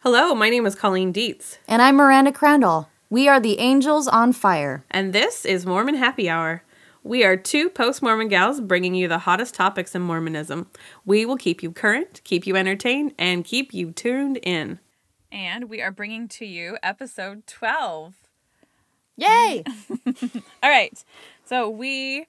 Hello, my name is Colleen Dietz. And I'm Miranda Crandall. We are the Angels on Fire. And this is Mormon Happy Hour. We are two post-Mormon gals bringing you the hottest topics in Mormonism. We will keep you current, keep you entertained, and keep you tuned in. And we are bringing to you episode 12. Yay! All right. So we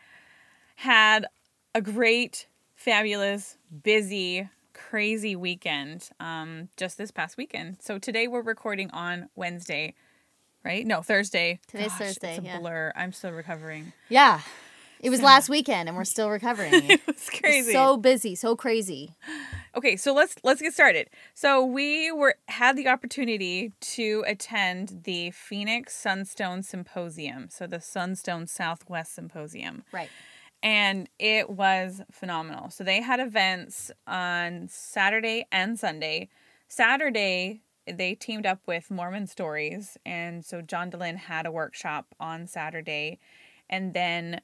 had a great, fabulous, busy, crazy weekend just this past weekend. So today we're recording on Wednesday, right? No, Thursday. Today's Thursday, It's a blur. I'm still recovering. Yeah. It was last weekend and we're still recovering. It was crazy. So busy, so crazy. Okay, so let's get started. So we had the opportunity to attend the Phoenix Sunstone Symposium. So the Sunstone Southwest Symposium. Right. And it was phenomenal. So they had events on Saturday and Sunday. Saturday, they teamed up with Mormon Stories. And so John Dehlin had a workshop on Saturday. And then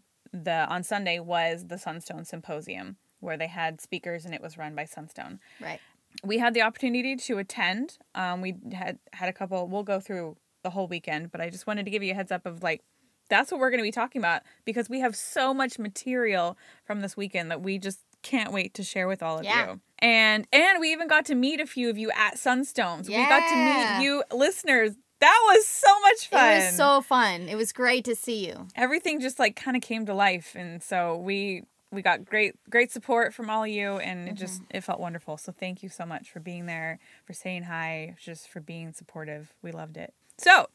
on Sunday was the Sunstone Symposium, where they had speakers and it was run by Sunstone. Right. We had the opportunity to attend. We had a couple, we'll go through the whole weekend, but I just wanted to give you a heads up of that's what we're going to be talking about because we have so much material from this weekend that we just can't wait to share with all of you. And we even got to meet a few of you at Sunstones. Yeah. We got to meet you listeners. That was so much fun. It was so fun. It was great to see you. Everything just kind of came to life. And so we got great support from all of you, and it felt wonderful. So thank you so much for being there, for saying hi, just for being supportive. We loved it. So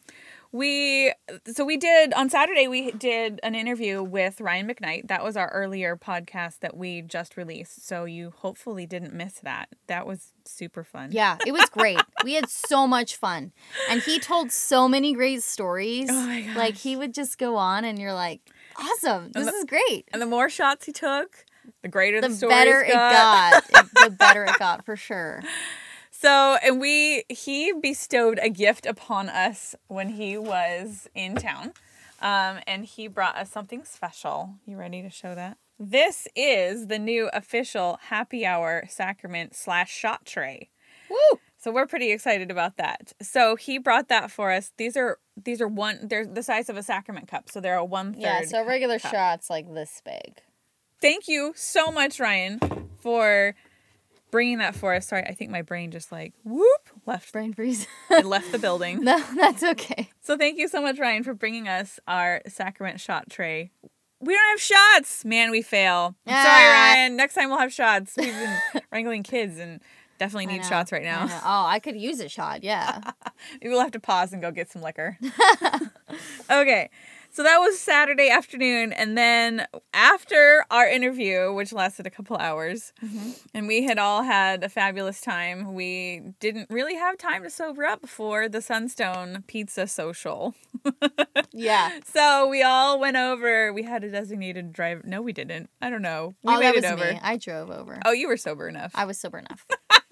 we did on Saturday, we did an interview with Ryan McKnight. That was our earlier podcast that we just released. So you hopefully didn't miss that. That was super fun. Yeah, it was great. We had so much fun. And he told so many great stories. Oh my gosh. He would just go on and you're like, awesome. This is great. And the more shots he took, the greater the stories better got. it got. The better it got, for sure. So, and he bestowed a gift upon us when he was in town. And he brought us something special. You ready to show that? This is the new official happy hour sacrament / shot tray. Woo! So we're pretty excited about that. So he brought that for us. They're the size of a sacrament cup. So they're a 1/3. Yeah, so regular cup. shots like this big. Thank you so much, Ryan, for bringing that for us. Sorry, I think my brain just left. Brain freeze. It left the building. No, that's okay. So thank you so much, Ryan, for bringing us our sacrament shot tray. We don't have shots. Man, we fail. I'm sorry, Ryan. Next time we'll have shots. We've been wrangling kids and definitely need shots right now. Oh, I could use a shot, yeah. Maybe we'll have to pause and go get some liquor. Okay. So that was Saturday afternoon, and then after our interview, which lasted a couple hours, and we had all had a fabulous time, we didn't really have time to sober up for the Sunstone Pizza Social. Yeah. So we all went over. We had a designated driver. No, we didn't. I don't know. We made that it was over. me. I drove over. Oh, you were sober enough. I was sober enough.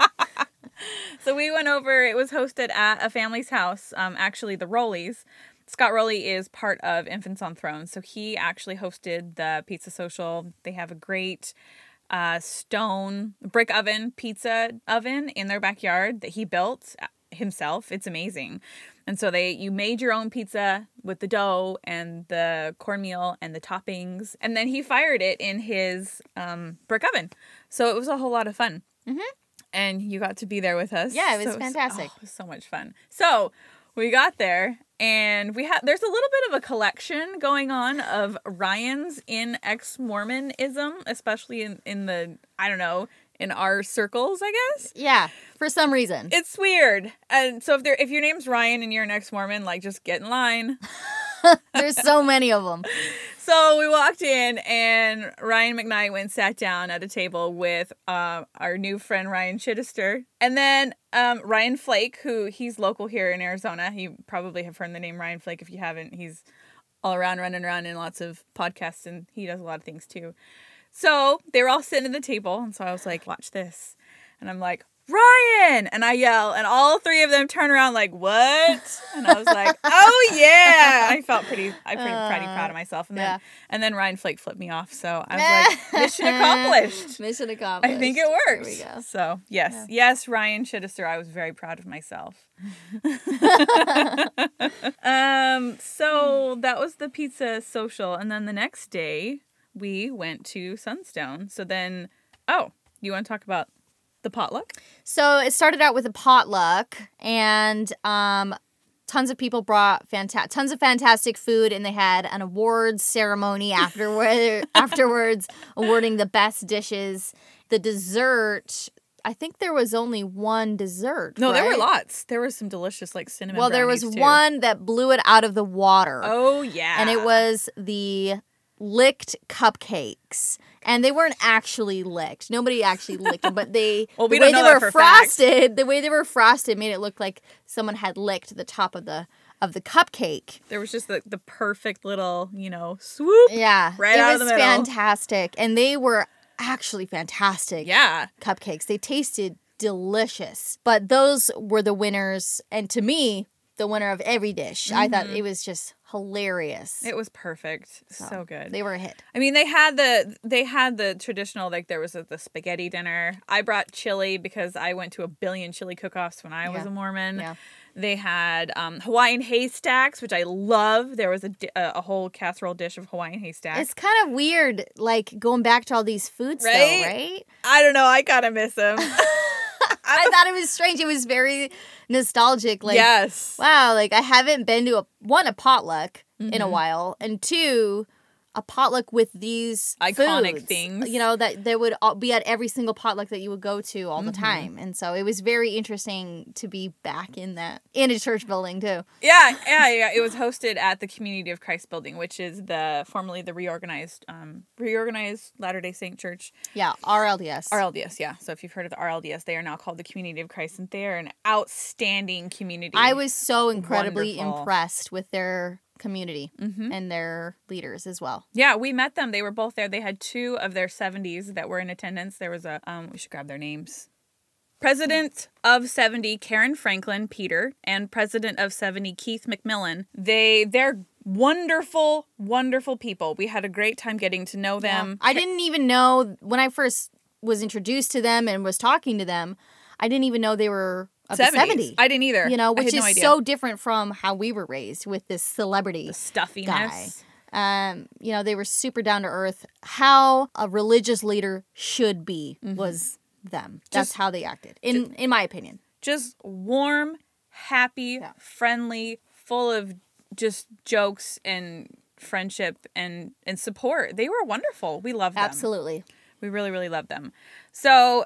So we went over. It was hosted at a family's house, actually the Rowleys. Scott Rowley is part of Infants on Thrones, so he actually hosted the Pizza Social. They have a great stone brick oven, pizza oven in their backyard that he built himself. It's amazing. And so you made your own pizza with the dough and the cornmeal and the toppings, and then he fired it in his brick oven. So it was a whole lot of fun. Mm-hmm. And you got to be there with us. Yeah, it was fantastic. It was so much fun. So we got there, and there's a little bit of a collection going on of Ryans in ex-Mormonism, especially in the, I don't know, in our circles, I guess. Yeah, for some reason. It's weird. And so if your name's Ryan and you're an ex-Mormon, just get in line. There's so many of them. So we walked in, and Ryan McKnight went and sat down at a table with our new friend Ryan Chittister. And then Ryan Flake, he's local here in Arizona. You probably have heard the name Ryan Flake. If you haven't, he's all around running around in lots of podcasts, and he does a lot of things too. So they were all sitting at the table, and so I was like, watch this. And I'm like, Ryan! And I yell, and all three of them turn around like, what? And I was like, oh yeah! I felt pretty proud of myself. And then Ryan Flake flipped me off. So I was like, mission accomplished. Mission accomplished. I think it worked. There we go. So yes, Ryan Chittister. I was very proud of myself. So that was the pizza social, and then the next day we went to Sunstone. So then, you want to talk about the potluck? So it started out with a potluck, and tons of people brought tons of fantastic food, and they had an awards ceremony afterwards awarding the best dishes. The dessert, I think there was only one dessert. No, right? there were lots. There was some delicious cinnamon. Well, there was brownies, too. one that blew it out of the water. Oh yeah, and it was the licked cupcakes. And they weren't actually licked. Nobody actually licked them, but the way they were frosted, the way they were frosted made it look like someone had licked the top of the cupcake. There was just the perfect little, swoop. Yeah. Right out of the middle. It was fantastic. And they were actually fantastic. Yeah. Cupcakes. They tasted delicious. But those were the winners. And to me, the winner of every dish. Mm-hmm. I thought it was just hilarious. It was perfect. So good. They were a hit. I mean, they had the traditional, like there was the spaghetti dinner. I brought chili because I went to a billion chili cook-offs when I was a Mormon. Yeah. They had Hawaiian haystacks, which I love. There was a whole casserole dish of Hawaiian haystacks. It's kind of weird, like, going back to all these foods, though, right? I don't know. I kind of miss them. I thought it was strange. It was very nostalgic. Like, yes. Wow, like, I haven't been to a potluck in a while, and two, a potluck with these iconic foods, things. That they would be at every single potluck that you would go to all the time. And so it was very interesting to be back in a church building too. Yeah. It was hosted at the Community of Christ building, which is formerly the reorganized Latter-day Saint Church. Yeah, RLDS. RLDS, yeah. So if you've heard of the RLDS, they are now called the Community of Christ, and they are an outstanding community. I was so incredibly impressed with their community and their leaders as well. Yeah, we met them. They were both there. They had 2 of their 70s that were in attendance. There was we should grab their names. President of 70, Karen Franklin Peter, and President of 70, Keith McMillan. They're wonderful, wonderful people. We had a great time getting to know them. Yeah. I didn't even know, when I first was introduced to them and was talking to them, I didn't even know they were of 70. I didn't either. Which is so different from how we were raised with this celebrity the stuffiness guy. They were super down to earth. How a religious leader should be was them. That's how they acted, in my opinion. Just warm, happy, friendly, full of just jokes and friendship and support. They were wonderful. We loved them. Absolutely. We really, really loved them. So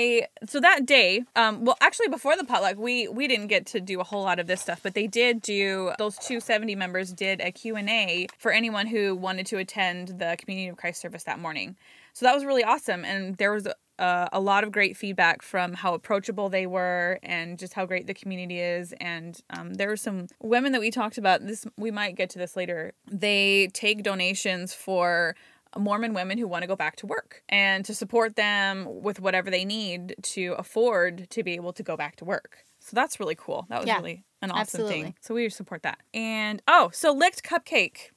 that day, actually before the potluck, we didn't get to do a whole lot of this stuff, but they did do, those 270 members did a Q&A for anyone who wanted to attend the Community of Christ service that morning. So that was really awesome. And there was a lot of great feedback from how approachable they were and just how great the community is. And there were some women that we talked about. We might get to this later. They take donations for Mormon women who want to go back to work and to support them with whatever they need to afford to be able to go back to work. So that's really cool. That was really an awesome thing. So we support that. And so licked cupcake.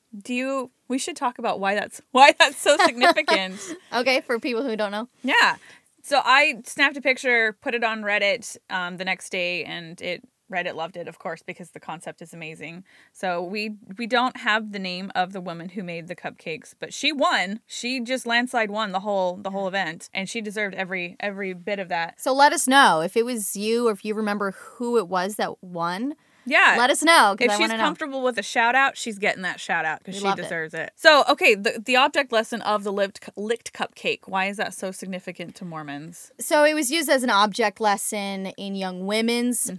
We should talk about why that's so significant. Okay, for people who don't know. Yeah. So I snapped a picture, put it on Reddit the next day, and Reddit loved it, of course, because the concept is amazing. So we don't have the name of the woman who made the cupcakes, but she won. She just landslide won the whole event, and she deserved every bit of that. So let us know if it was you or if you remember who it was that won. Yeah. Let us know. If she's comfortable with a shout out, she's getting that shout out because she deserves it. So, okay, the object lesson of the licked cupcake. Why is that so significant to Mormons? So it was used as an object lesson in young women's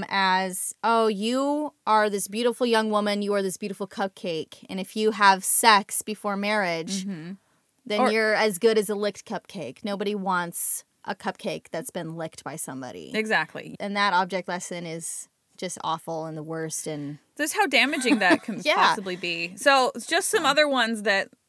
as, you are this beautiful young woman, you are this beautiful cupcake. And if you have sex before marriage, then you're as good as a licked cupcake. Nobody wants a cupcake that's been licked by somebody. Exactly. And that object lesson is just awful and the worst, and just how damaging that can possibly be. So just some other ones that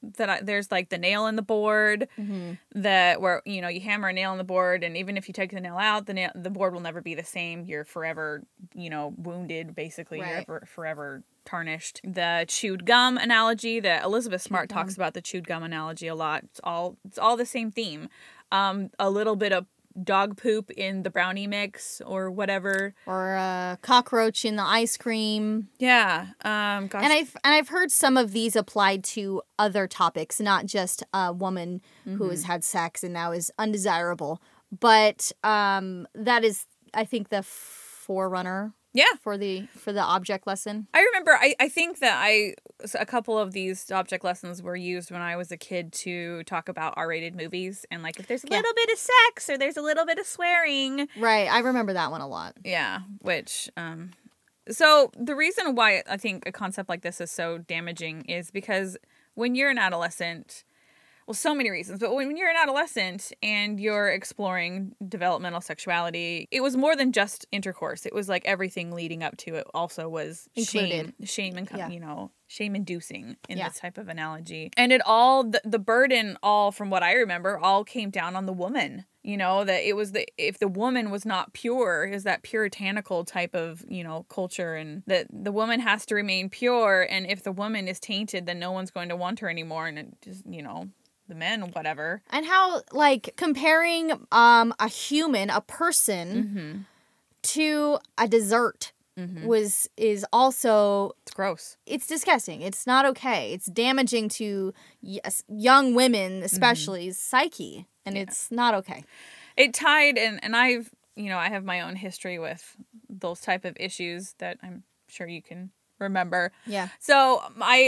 there's like the nail in the board that where, you know, you hammer a nail in the board, and even if you take the nail out, the board will never be the same. You're forever, you know, wounded, basically. Right. You're forever tarnished. The chewed gum analogy that Elizabeth Smart talks about, the chewed gum analogy a lot. It's all the same theme. A little bit of dog poop in the brownie mix or whatever, or a cockroach in the ice cream. Yeah. Gosh. And I've heard some of these applied to other topics, not just a woman who has had sex and now is undesirable, but that is, I think, the forerunner. Yeah. For the object lesson. I remember, I think that a couple of these object lessons were used when I was a kid to talk about R-rated movies, and like if there's a little bit of sex or there's a little bit of swearing. Right, I remember that one a lot. Yeah, which, so the reason why I think a concept like this is so damaging is because when you're an adolescent, well, so many reasons, but when you're an adolescent and you're exploring developmental sexuality, it was more than just intercourse. It was like everything leading up to it also was included. shame and, you know, shame inducing in this type of analogy. And it all, the burden all, from what I remember, all came down on the woman. You know, that it was if the woman was not pure, is that puritanical type of, you know, culture, and that the woman has to remain pure. And if the woman is tainted, then no one's going to want her anymore. And it just, you know, the men, whatever. And how, like, comparing a human, a person, to a dessert is also... It's gross. It's disgusting. It's not okay. It's damaging to young women, especially, psyche. And it's not okay. It tied, and I've, you know, I have my own history with those type of issues that I'm sure you can remember. Yeah. So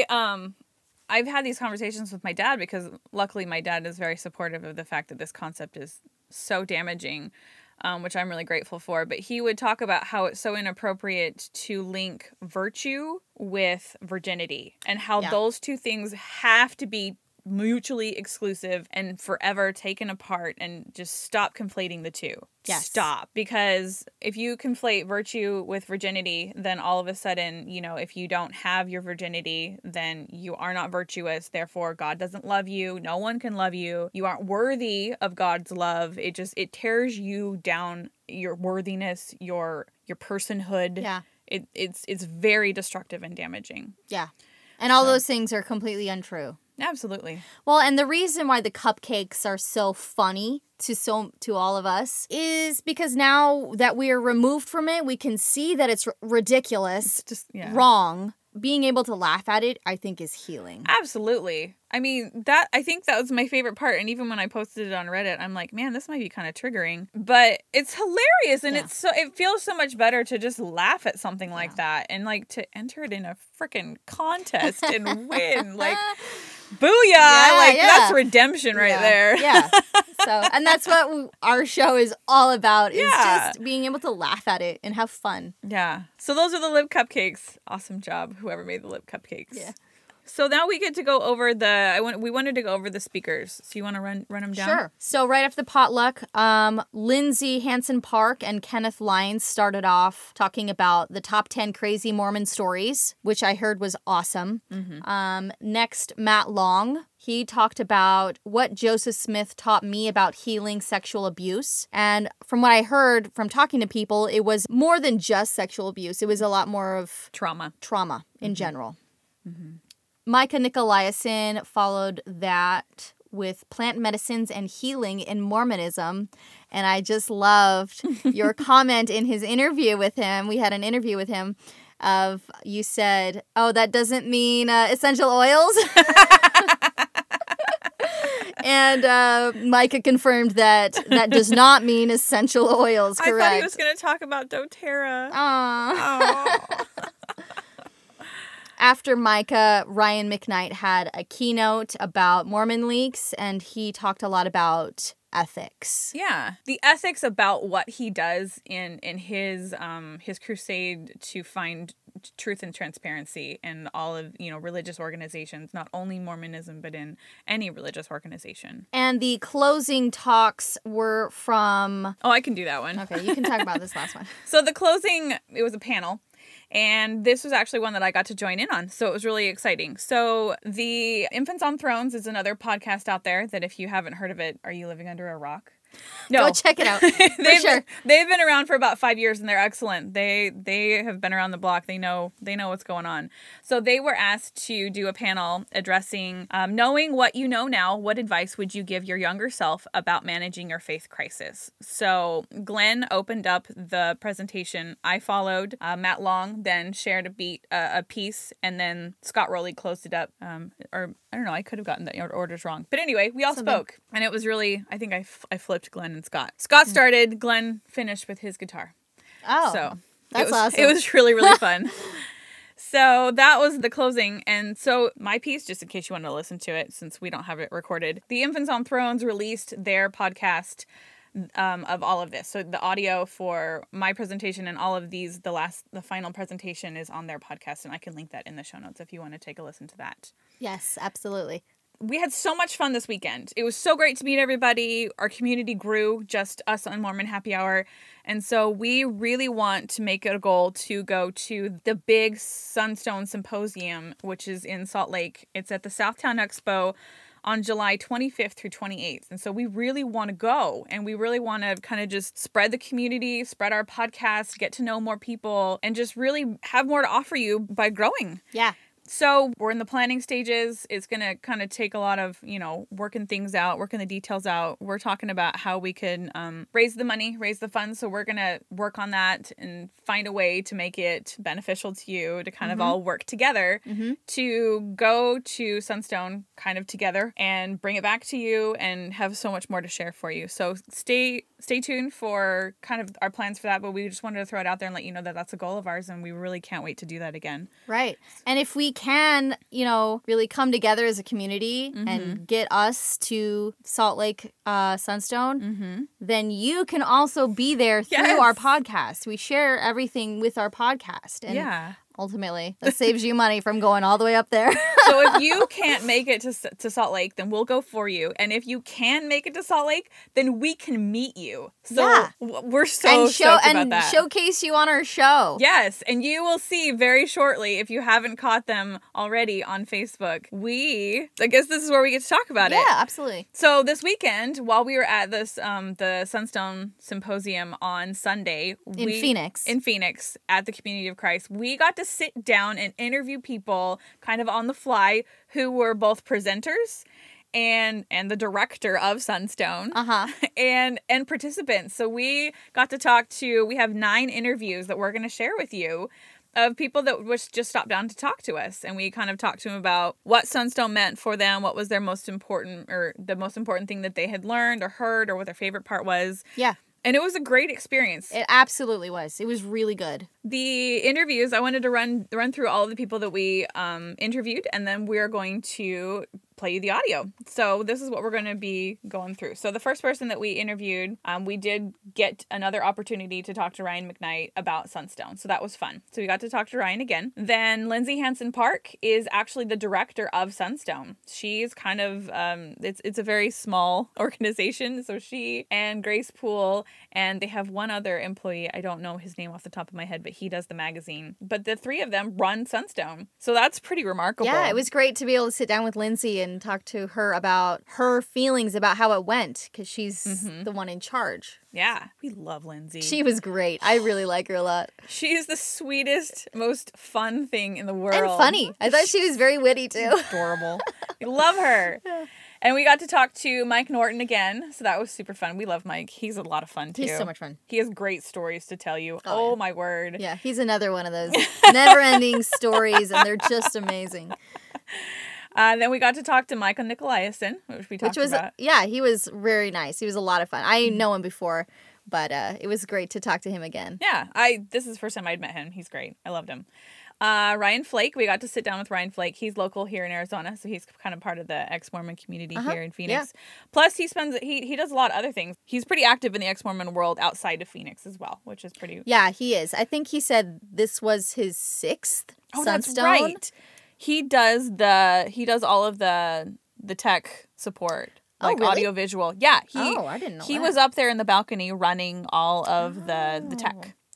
I've had these conversations with my dad because luckily my dad is very supportive of the fact that this concept is so damaging, which I'm really grateful for. But he would talk about how it's so inappropriate to link virtue with virginity, and how those two things have to be mutually exclusive and forever taken apart, and just stop conflating the two. Yes. Stop. Because if you conflate virtue with virginity, then all of a sudden, you know, if you don't have your virginity, then you are not virtuous. Therefore, God doesn't love you. No one can love you. You aren't worthy of God's love. It tears you down, your worthiness, your personhood. Yeah. It's very destructive and damaging. Yeah. And all those things are completely untrue. Absolutely. Well, and the reason why the cupcakes are so funny to all of us is because now that we are removed from it, we can see that it's ridiculous, It's just wrong. Being able to laugh at it, I think, is healing. Absolutely. I mean, I think that was my favorite part. And even when I posted it on Reddit, I'm like, man, this might be kind of triggering. But it's hilarious. And it feels so much better to just laugh at something like that. And like to enter it in a freaking contest and win. Like, booyah. That's redemption right there. Yeah. So, and that's what our show is all about, is just being able to laugh at it and have fun. Yeah. So those are the lip cupcakes. Awesome job, whoever made the lip cupcakes. Yeah. So now we get to go over we wanted to go over the speakers. So you want to run them down? Sure. So right after the potluck, Lindsay Hansen Park and Kenneth Lyons started off talking about the top 10 crazy Mormon stories, which I heard was awesome. Next, Matt Long. He talked about what Joseph Smith taught me about healing sexual abuse. And from what I heard from talking to people, it was more than just sexual abuse. It was a lot more of trauma in general. Micah Nicolaisen followed that with plant medicines and healing in Mormonism. And I just loved your comment in his interview with him. We had an interview with him you said, oh, that doesn't mean essential oils. And Micah confirmed that does not mean essential oils, correct? I thought he was going to talk about doTERRA. Aww. After Micah, Ryan McKnight had a keynote about Mormon leaks, and he talked a lot about ethics. Yeah, the ethics about what he does in his crusade to find truth and transparency in all of, religious organizations, not only Mormonism, but in any religious organization. And the closing talks were from... Oh, I can do that one. Okay, you can talk about this last one. So the closing, it was a panel. And this was actually one that I got to join in on. So it was really exciting. So the Infants on Thrones is another podcast out there that if you haven't heard of it, are you living under a rock? No. Go check it out. For sure. They've been around for about 5 years and they're excellent. They have been around the block. They know what's going on. So they were asked to do a panel addressing knowing what you know now, what advice would you give your younger self about managing your faith crisis? So Glenn opened up the presentation. I followed. Matt Long then shared a piece, and then Scott Rowley closed it up. Or I don't know. I could have gotten the orders wrong. But anyway, we all spoke, and it was really, I think I flipped Glenn and Scott. Scott started, Glenn finished with his guitar. Oh, so that's awesome. It was really, really fun. So that was the closing. And so my piece, just in case you want to listen to it, since we don't have it recorded, the Infants on Thrones released their podcast of all of this. So the audio for my presentation and all of these, the final presentation is on their podcast, and I can link that in the show notes if you want to take a listen to that. Yes, absolutely. We had so much fun this weekend. It was so great to meet everybody. Our community grew, just us on Mormon Happy Hour. And so we really want to make it a goal to go to the big Sunstone Symposium, which is in Salt Lake. It's at the Southtown Expo on July 25th through 28th. And so we really want to go, and we really want to kind of just spread the community, spread our podcast, get to know more people, and just really have more to offer you by growing. Yeah. So we're in the planning stages. It's going to kind of take a lot of, working things out, working the details out. We're talking about how we could raise the money, raise the funds. So we're going to work on that and find a way to make it beneficial to you, to kind of all work together to go to Sunstone kind of together and bring it back to you and have so much more to share for you. So stay tuned for kind of our plans for that. But we just wanted to throw it out there and let you know that that's a goal of ours. And we really can't wait to do that again. Right. And if we can, really come together as a community and get us to Salt Lake Sunstone, then you can also be there through our podcast. We share everything with our podcast. And ultimately, that saves you money from going all the way up there. So if you can't make it to Salt Lake, then we'll go for you. And if you can make it to Salt Lake, then we can meet you. So we're so stoked about that. And showcase you on our show. Yes, and you will see very shortly, if you haven't caught them already on Facebook. I guess this is where we get to talk about it. Yeah, absolutely. So this weekend, while we were at this the Sunstone Symposium on Sunday in Phoenix at the Community of Christ, we got to sit down and interview people kind of on the fly who were both presenters and the director of Sunstone and participants. So we got to we have 9 interviews that we're going to share with you of people that just stopped down to talk to us. And we kind of talked to them about what Sunstone meant for them, what was their most important, or the most important thing that they had learned or heard, or what their favorite part was. Yeah. And it was a great experience. It absolutely was. It was really good. The interviews, I wanted to run through all of the people that we interviewed, and then we're going to play you the audio. So this is what we're going to be going through. So the first person that we interviewed, we did get another opportunity to talk to Ryan McKnight about Sunstone. So that was fun. So we got to talk to Ryan again. Then Lindsay Hansen Park is actually the director of Sunstone. She's kind of, it's a very small organization. So she and Grace Poole, and they have one other employee. I don't know his name off the top of my head, but he does the magazine. But the 3 of them run Sunstone. So that's pretty remarkable. Yeah, it was great to be able to sit down with Lindsay and talk to her about her feelings about how it went, because she's the one in charge. Yeah, we love Lindsay. She was great. I really like her a lot. She's the sweetest, most fun thing in the world. And funny. I thought she was very witty, too. Adorable. We love her. And we got to talk to Mike Norton again, so that was super fun. We love Mike. He's a lot of fun, too. He's so much fun. He has great stories to tell you. Oh my word. Yeah, he's another one of those never-ending stories, and they're just amazing. Then we got to talk to Michael Nicolaisen, which we talked about. Yeah, he was very nice. He was a lot of fun. I know him before, but it was great to talk to him again. Yeah, this is the first time I'd met him. He's great. I loved him. Ryan Flake, we got to sit down with Ryan Flake. He's local here in Arizona, so he's kind of part of the ex-Mormon community here in Phoenix. Yeah. Plus, he does a lot of other things. He's pretty active in the ex-Mormon world outside of Phoenix as well, which is pretty... Yeah, he is. I think he said this was his 6th Sunstone. That's right. He does all of the tech support. Like really? audiovisual. Yeah. I didn't know He that. was up there in the balcony running all of the tech.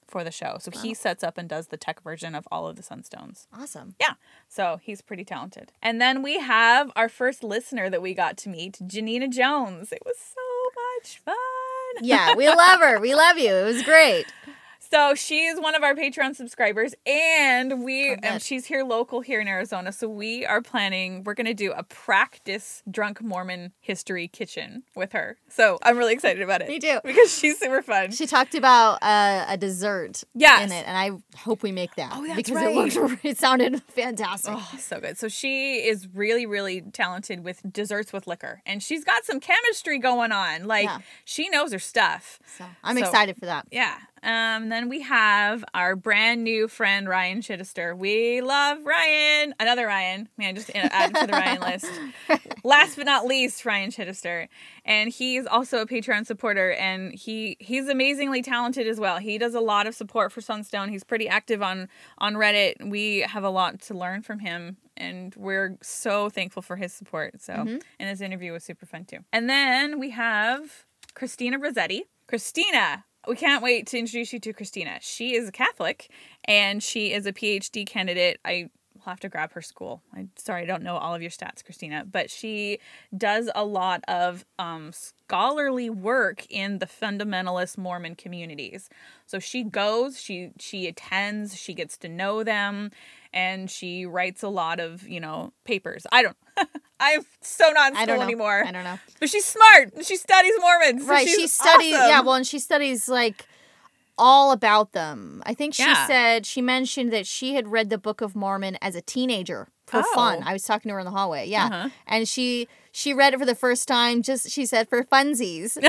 for the show. So he sets up and does the tech version of all of the Sunstones. Awesome. Yeah. So he's pretty talented. And then we have our first listener that we got to meet, Janina Jones. It was so much fun. Yeah, we love her. We love you. It was great. So she's one of our Patreon subscribers, and bet. she's here local here in Arizona. So we're going to do a practice drunk Mormon history kitchen with her. So I'm really excited about it. Me too. Because she's super fun. She talked about a dessert Yes. in it, and I hope we make that. Oh, that's because right. it sounded fantastic. Oh, so good. So she is really, really talented with desserts with liquor. And she's got some chemistry going on. Like, she knows her stuff. So I'm excited for that. Yeah. Then we have our brand new friend, Ryan Chittister. We love Ryan. Another Ryan. Man, just add to the Ryan list. Last but not least, Ryan Chittister. And he's also a Patreon supporter, and he's amazingly talented as well. He does a lot of support for Sunstone. He's pretty active on Reddit. We have a lot to learn from him, and we're so thankful for his support. So, and his interview was super fun too. And then we have Christina Rossetti. Christina, we can't wait to introduce you to Christina. She is a Catholic, and she is a PhD candidate. I will have to grab her school. I'm sorry, I don't know all of your stats, Christina, but she does a lot of scholarly work in the fundamentalist Mormon communities. So she goes, she attends, she gets to know them, and she writes a lot of, papers. I'm so not in school anymore. I don't know. But she's smart. And she studies Mormons. So right. She studies, awesome. and she studies, all about them. I think she mentioned that she had read the Book of Mormon as a teenager for fun. I was talking to her in the hallway. Yeah. Uh-huh. And she read it for the first time, she said, for funsies. And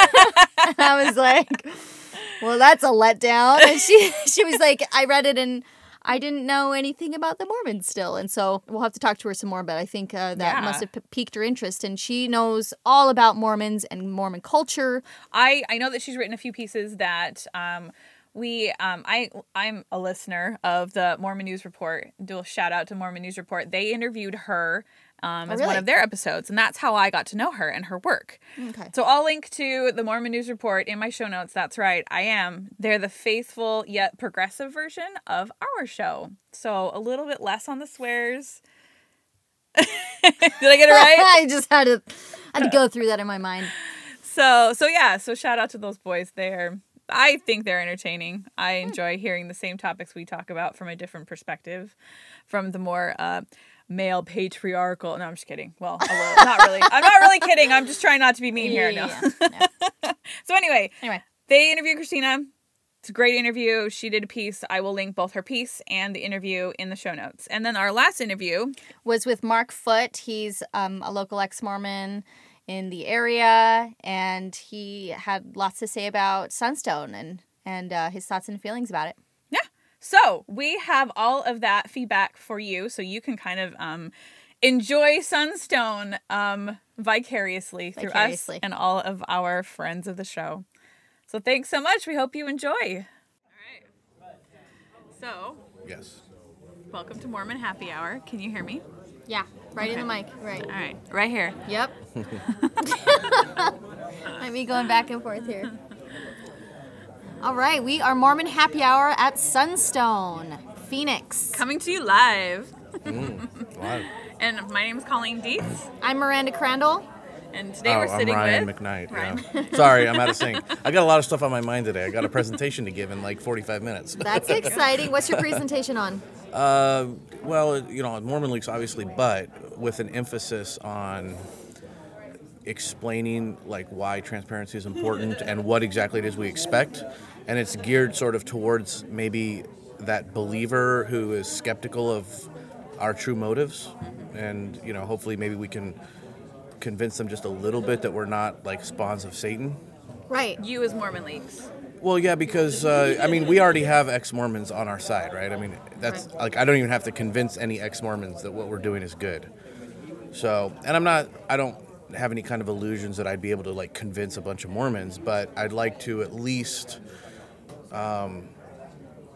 I was like, well, that's a letdown. And she was like, I read it and I didn't know anything about the Mormons still. And so we'll have to talk to her some more, but I think that must have piqued her interest. And she knows all about Mormons and Mormon culture. I know that she's written a few pieces that I'm a listener of the Mormon News Report. Do a shout out to Mormon News Report. They interviewed her as one of their episodes, and that's how I got to know her and her work. Okay. So I'll link to the Mormon News Report in my show notes. That's right, they're the faithful yet progressive version of our show. So a little bit less on the swears. Did I get it right? I just had to go through that in my mind. So shout out to those boys there. I think they're entertaining. I enjoy hearing the same topics we talk about from a different perspective, from the more male patriarchal. No, I'm just kidding. Well, a little, not really. I'm not really kidding. I'm just trying not to be mean here. No. So anyway, they interviewed Christina. It's a great interview. She did a piece. I will link both her piece and the interview in the show notes. And then our last interview was with Mark Foote. He's a local ex-Mormon in the area, and he had lots to say about Sunstone and his thoughts and feelings about it. Yeah. So we have all of that feedback for you, so you can kind of enjoy Sunstone vicariously through us and all of our friends of the show. So thanks so much. We hope you enjoy. All right. So. Yes. Welcome to Mormon Happy Hour. Can you hear me? Yeah, right in the mic. Right. All right. Right here. Yep. Might be going back and forth here. All right, we are Mormon Happy Hour at Sunstone, Phoenix. Coming to you live. Wow. And my name is Colleen Dietz. I'm Miranda Crandall. And today we're sitting I'm Ryan with McKnight. Ryan. Yeah. Sorry, I'm out of sync. I got a lot of stuff on my mind today. I got a presentation to give in like 45 minutes. That's exciting. What's your presentation on? Well, Mormon Leaks, obviously, but with an emphasis on explaining like why transparency is important and what exactly it is we expect. And it's geared sort of towards maybe that believer who is skeptical of our true motives. And, hopefully maybe we can convince them just a little bit that we're not like spawns of Satan. Right. You as Mormon Leaks. Well, yeah, because, we already have ex-Mormons on our side, right? I mean, that's, like, I don't even have to convince any ex-Mormons that what we're doing is good. So, and I don't have any kind of illusions that I'd be able to, like, convince a bunch of Mormons, but I'd like to at least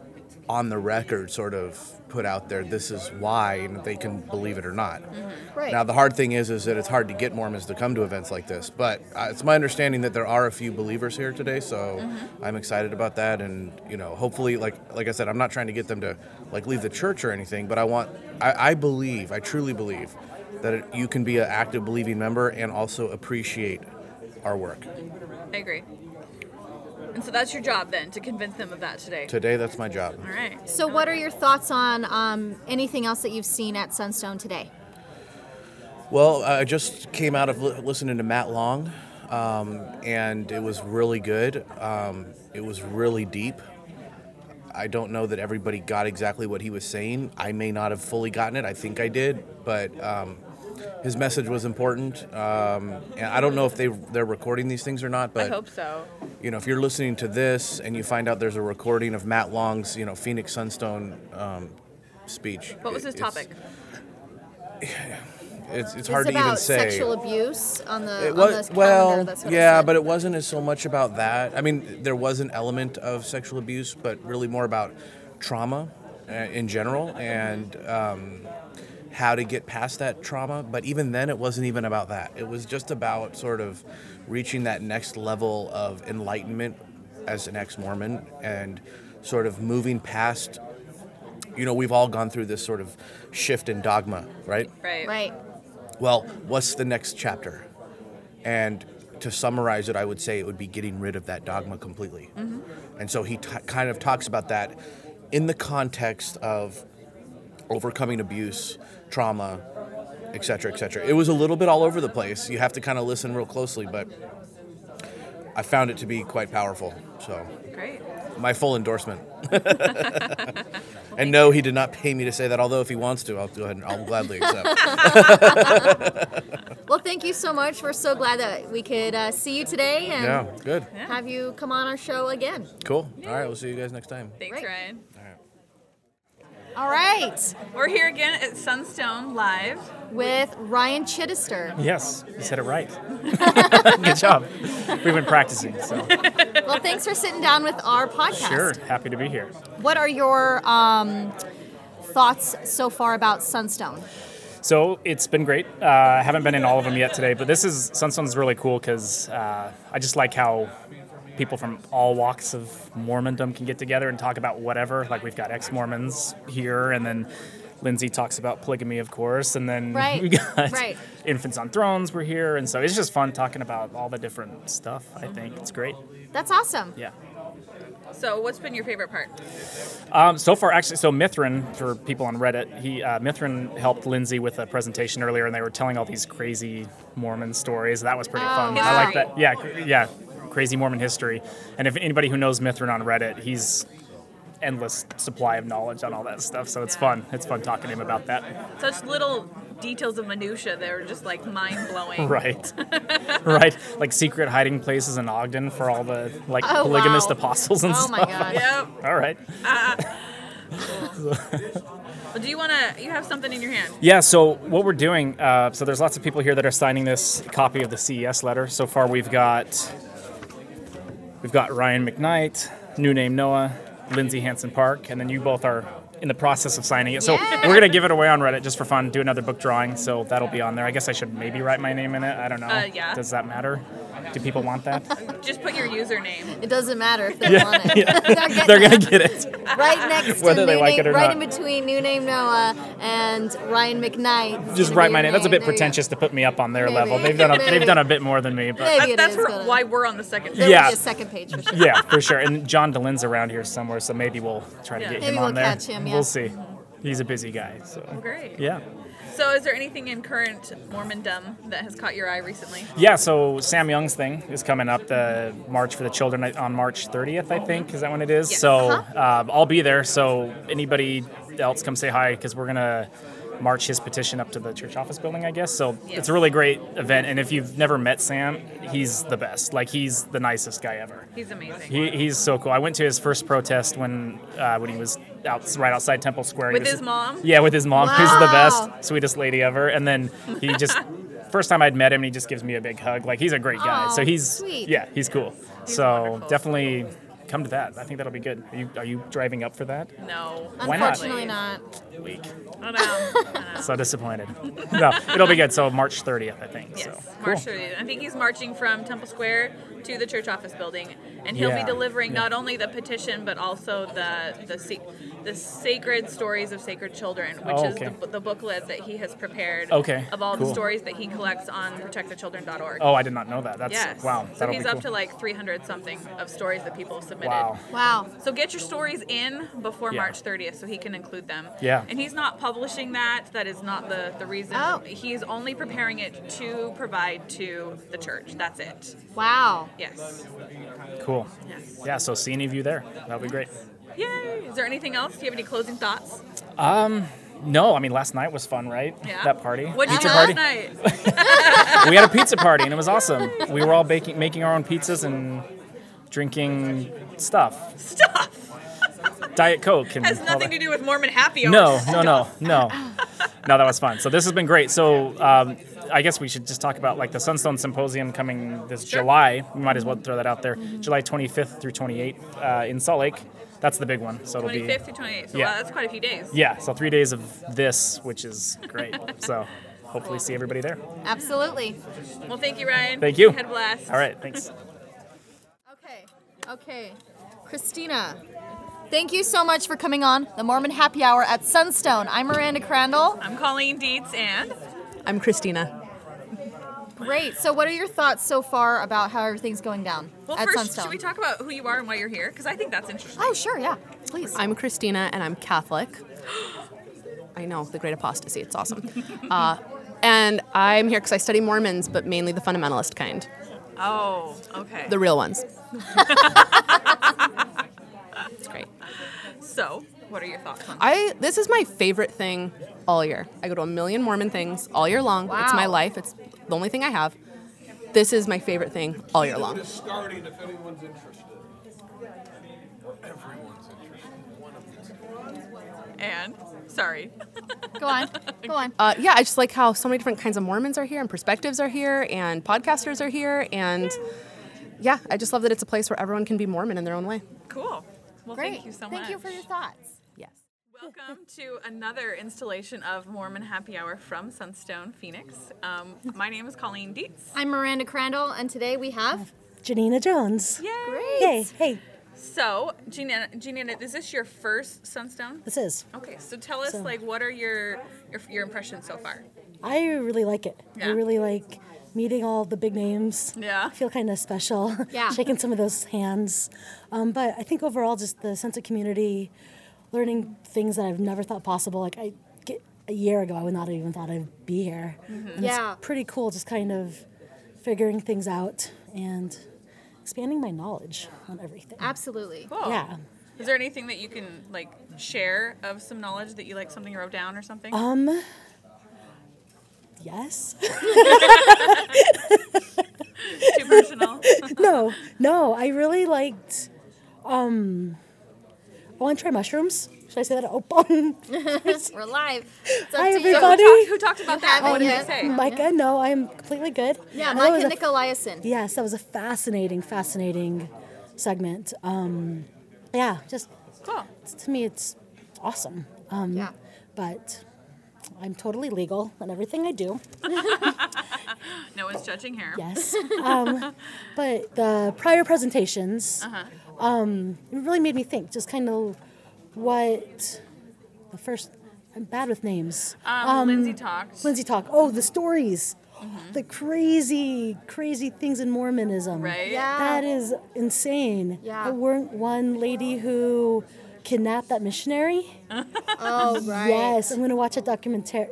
on the record sort of put out there, this is why, and they can believe it or not. Right. Now, the hard thing is that it's hard to get Mormons to come to events like this, but it's my understanding that there are a few believers here today, so I'm excited about that, and, hopefully, like I said, I'm not trying to get them to, leave the church or anything, but I truly believe that you can be an active believing member and also appreciate our work. I agree. And so that's your job then, to convince them of that today. Today, that's my job. All right. So what are your thoughts on anything else that you've seen at Sunstone today? Well, I just came out of listening to Matt Long, and it was really good. It was really deep. I don't know that everybody got exactly what he was saying. I may not have fully gotten it. I think I did, but his message was important. And I don't know if they're recording these things or not, but I hope so. if you're listening to this and you find out there's a recording of Matt Long's, Phoenix Sunstone speech. What was his topic? It's hard to even say. About sexual abuse on the calendar. Well, that's what yeah, it said. but it wasn't as so much about that. I mean, there was an element of sexual abuse, but really more about trauma in general and how to get past that trauma. But even then, it wasn't even about that. It was just about sort of reaching that next level of enlightenment as an ex-Mormon and sort of moving past. We've all gone through this sort of shift in dogma, right? Right. Well, what's the next chapter? And to summarize it, I would say it would be getting rid of that dogma completely. Mm-hmm. And so he kind of talks about that in the context of overcoming abuse, trauma, et cetera, et cetera. It was a little bit all over the place. You have to kind of listen real closely, but I found it to be quite powerful. So, Great. My full endorsement. And no, he did not pay me to say that, although if he wants to, I'll go ahead and I'll gladly accept. Well, thank you so much. We're so glad that we could see you today and Yeah, good. have you come on our show again. Cool. All right, we'll see you guys next time. Thanks, Great. Ryan. All right. We're here again at Sunstone Live. With Ryan Chittister. Yes, you said it right. Good job. We've been practicing, so. Well, thanks for sitting down with our podcast. Sure, happy to be here. What are your thoughts so far about Sunstone? So it's been great. I haven't been in all of them yet today, but Sunstone's really cool because I just like how people from all walks of Mormondom can get together and talk about whatever. Like we've got ex-Mormons here, and then Lindsay talks about polygamy, of course, and then we got Infants on Thrones were here, and so it's just fun talking about all the different stuff, I think. It's great. That's awesome. Yeah. So what's been your favorite part? So far, actually, Mithrin, for people on Reddit, Mithrin helped Lindsay with a presentation earlier, and they were telling all these crazy Mormon stories. That was pretty fun. history. I like that. Yeah, crazy Mormon history. And if anybody who knows Mithrin on Reddit, he's endless supply of knowledge on all that stuff. So it's fun. It's fun talking to him about that. Such little details of minutia that are just like mind-blowing. Right. Like secret hiding places in Ogden for all the polygamist apostles and stuff. Oh my God. Yep. All right. Well, you have something in your hand? Yeah, so what we're doing, so there's lots of people here that are signing this copy of the CES letter. So far we've got Ryan McKnight, New Name Noah, Lindsay Hansen Park, and then you both are in the process of signing it. So we're going to give it away on Reddit just for fun, do another book drawing, so that'll be on there. I guess I should maybe write my name in it. I don't know. Yeah. Does that matter? Do people want that? Just put your username. It doesn't matter if they want it. Yeah. They're going to get it. Right next Whether to they like it or right not. in between New Name Noah and Ryan McKnight. Just write my name. That's a bit pretentious to put me up on their level. They've done a bit more than me, but Maybe That's it is, why we're on the second page. There'll Yeah. be a second page for sure. yeah, for sure. And John DeLin's around here somewhere, so maybe we'll try to Yeah. get Maybe him on we'll there. catch him, yeah. We'll see. He's a busy guy, so Great. yeah. So is there anything in current Mormondom that has caught your eye recently? Yeah, so Sam Young's thing is coming up, the March for the Children on March 30th, I think. Is that when it is? Yes. So I'll be there, so anybody else come say hi, because we're going to march his petition up to the church office building, I guess. So it's a really great event, and if you've never met Sam, he's the best. Like, he's the nicest guy ever. He's amazing. He's so cool. I went to his first protest when he was right outside Temple Square. With his mom? Yeah, with his mom, who's the Wow. best, sweetest lady ever. And then he just, first time I'd met him, he just gives me a big hug. Like, he's a great guy. Oh, So he's, sweet. yeah, he's cool. So wonderful. definitely come to that. I think that'll be good. Are you driving up for that? No. Why not? Unfortunately not. Week. I know. So disappointed. No, it'll be good. So March 30th, I think. Yes, So March cool. 30th. I think he's marching from Temple Square to the church office building, and he'll Yeah, be delivering yeah. not only the petition but also the sacred stories of sacred children, which Oh, is okay. the booklet that he has prepared. Okay, Of all the cool. stories that he collects on protectthechildren.org. Oh, I did not know that. That's Yes. wow. So That'll he's be up cool. to like 300 something of stories that people have submitted. Wow. Wow. So get your stories in before Yeah. March 30th so he can include them. Yeah. And he's not publishing that. That is not the reason. Oh. He's only preparing it to provide to the church. That's it. Wow. Yes. Cool. Yes. Yeah. So see any of you there. That'll be great. Yay. Is there anything else? Do you have any closing thoughts? No, I mean last night was fun, right? Yeah. That party. What did you Pizza do party. last night? We had a pizza party and it was awesome. We were all making our own pizzas and drinking stuff. Diet Coke and Has all nothing that. to do with Mormon happy hour. No, that was fun. So this has been great. So I guess we should just talk about like the Sunstone Symposium coming this July. We might as well throw that out there. July 25th through 28th in Salt Lake. That's the big one. So it'll 25th to 28th. So Yeah. wow, that's quite a few days. be so 3 days of this, which is great. So hopefully see everybody there. Absolutely. Well, thank you, Ryan. Thank you. Head blast. All right, thanks. Okay. Christina, thank you so much for coming on the Mormon Happy Hour at Sunstone. I'm Miranda Crandall. I'm Colleen Dietz, and I'm Christina. Great. So what are your thoughts so far about how everything's going down well, at first, Sunstone? should we talk about who you are and why you're here? Because I think that's interesting. Oh, sure, yeah. Please. I'm Christina, and I'm Catholic. I know, the great apostasy. It's awesome. And I'm here because I study Mormons, but mainly the fundamentalist kind, Oh, okay. the real ones. It's great. So, what are your thoughts on This is my favorite thing all year. I go to a million Mormon things all year long. It's my Wow. life. It's the only thing I have. This is my favorite thing all year long. Starting if anyone's interested. Or everyone's interested. And, sorry. Go on. Go on. Yeah, I just like how so many different kinds of Mormons are here, and perspectives are here, and podcasters are here, and yeah, I just love that it's a place where everyone can be Mormon in their own way. Cool. Well, Great. thank you so much. Thank you for your thoughts. Yes. Welcome to another installation of Mormon Happy Hour from Sunstone, Phoenix. My name is Colleen Dietz. I'm Miranda Crandall, and today we have... Janina Jones. Yay! Hey, hey, So, Janina, is this your first Sunstone? this is. Okay, so tell us, So- like, what are your impressions so far? I really like it. I Yeah. really like meeting all the big names. Yeah. I feel kind of special. Yeah. Shaking some of those hands. But I think overall, just the sense of community, learning things that I've never thought possible. Like a year ago, I would not have even thought I'd be here. And Yeah. It's pretty cool just kind of figuring things out and expanding my knowledge on everything. Absolutely. Cool. Yeah. Is there anything that you can, like, share of some knowledge that you like, something you wrote down or something? Yes. Too personal? No, I really liked. I want to try mushrooms. Should I say that? Oh, We're live. It's up hi to you. everybody. Who talked about that? haven't What did yet. they say? Micah, no, I am completely good. Yeah, And that Micah was a- Nicolaisen. Yes, that was a fascinating segment. Yeah, just Cool. to me, it's awesome. Yeah. But I'm totally legal in everything I do. No one's judging here. Yes. But the prior presentations, it really made me think. Just kind of what the first. I'm bad with names. Lindsay talked. Lindsay talk. Oh, the stories. The crazy things in Mormonism. Right? Yeah. That is insane. Yeah. There weren't one lady who kidnapped that missionary. Oh, right. Yes, I'm going to watch a documentary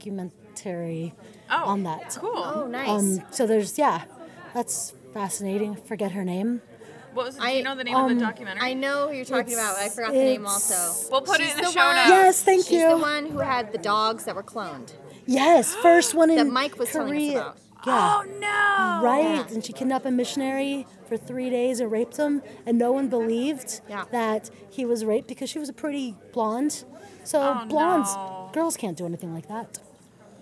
Oh, on that. Cool. Oh, nice. So that's fascinating. Forget her name. What was? Do you know the name of the documentary? I know who you're talking about. I forgot the name it's- also. We'll put it She's in the the show one- notes. Yes, thank She's you. the one who had the dogs that were cloned. Yes, first one in That Mike was telling us Korea. about. Yeah. Oh no! Right, and she kidnapped a missionary for 3 days and raped him, and no one believed Yeah. that he was raped because she was a pretty blonde. So Oh, blondes, no. girls can't do anything like that.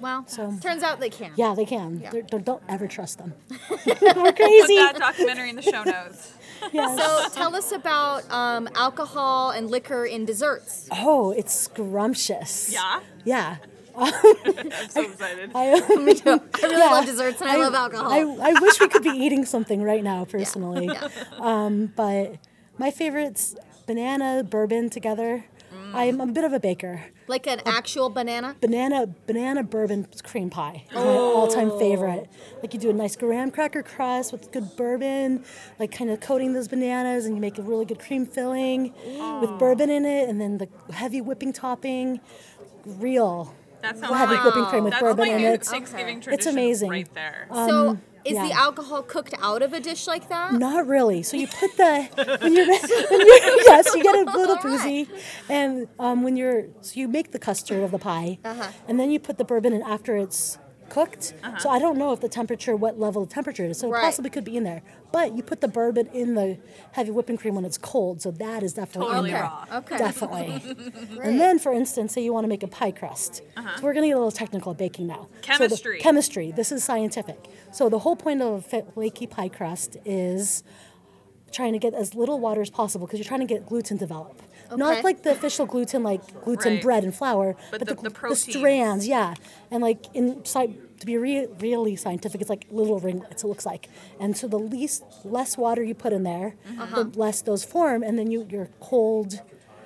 Well, So- turns out they can. Yeah, they can. Yeah. Don't ever trust them. We're Put crazy. that documentary in the show notes. Yes. So tell us about alcohol and liquor in desserts. Oh, it's scrumptious. Yeah? Yeah. I'm so excited. I I really love desserts and I love alcohol. I wish we could be eating something right now, personally. But my favorite's banana bourbon together. I'm a bit of a baker. Like an actual banana? Banana bourbon cream pie is my all-time favorite. Like you do a nice graham cracker crust with good bourbon, like kind of coating those bananas, and you make a really good cream filling with bourbon in it, and then the heavy whipping topping. Real That sounds heavy like whipping cream with that's bourbon like in a it. Thanksgiving Okay. tradition. It's amazing. right there. So is the yeah. alcohol cooked out of a dish like that? Not really. So you put when you're yes, you get a little boozy, and so you make the custard of the pie, and then you put the bourbon in after it's cooked. So I don't know if what level the temperature is. So Right. it possibly could be in there, but you put the bourbon in the heavy whipping cream when it's cold. So that is definitely Totally in there. raw. Okay. Definitely. And then, for instance, say you want to make a pie crust. So we're going to get a little technical at baking now. Chemistry. So chemistry. This is scientific. So the whole point of a flaky pie crust is trying to get as little water as possible because you're trying to get gluten develop. Okay. Not like the official gluten, like gluten Right. bread and flour, But the the proteins. strands, yeah. And like to be really scientific, it's like little ringlets, it looks like. And so the less water you put in there, the less those form, and then your cold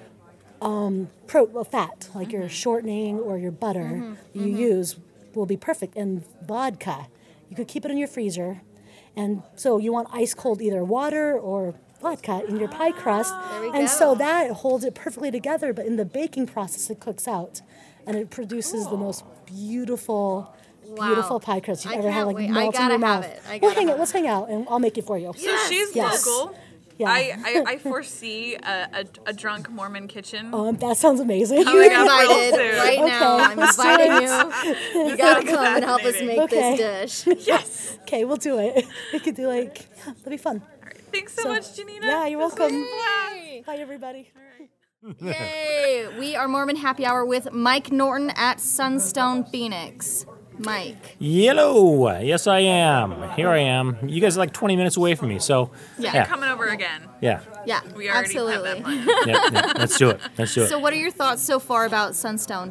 fat, like your shortening or your butter you use will be perfect. And vodka, you could keep it in your freezer. And so you want ice cold either water or vodka in your pie crust. we And go. so that holds it perfectly together, but in the baking process it cooks out. And it produces the most beautiful pie crust you've I ever had, can't like wait. I melt in gotta your have mouth. it. I gotta have Let's hang out and I'll make it for you. So she's Yes. local. Yeah. I foresee a drunk Mormon kitchen. That sounds amazing. Coming You're up real invited soon. right now. Okay, I'm let's do inviting you. You gotta come and help us fascinating. make Okay. this dish. Yes. Okay, we'll do it. We could do that'd be fun. Thanks so much, Janina. Yeah, you're This was welcome. a blast. Bye, everybody. Yay! We are Mormon Happy Hour with Mike Norton at Sunstone Phoenix. Mike. Yellow. Yes, I am. Here I am. You guys are like 20 minutes away from me, so Yeah. Coming over again. yeah. Yeah, We already have absolutely. that plan. Yeah, let's do it. Let's do it. So, what are your thoughts so far about Sunstone?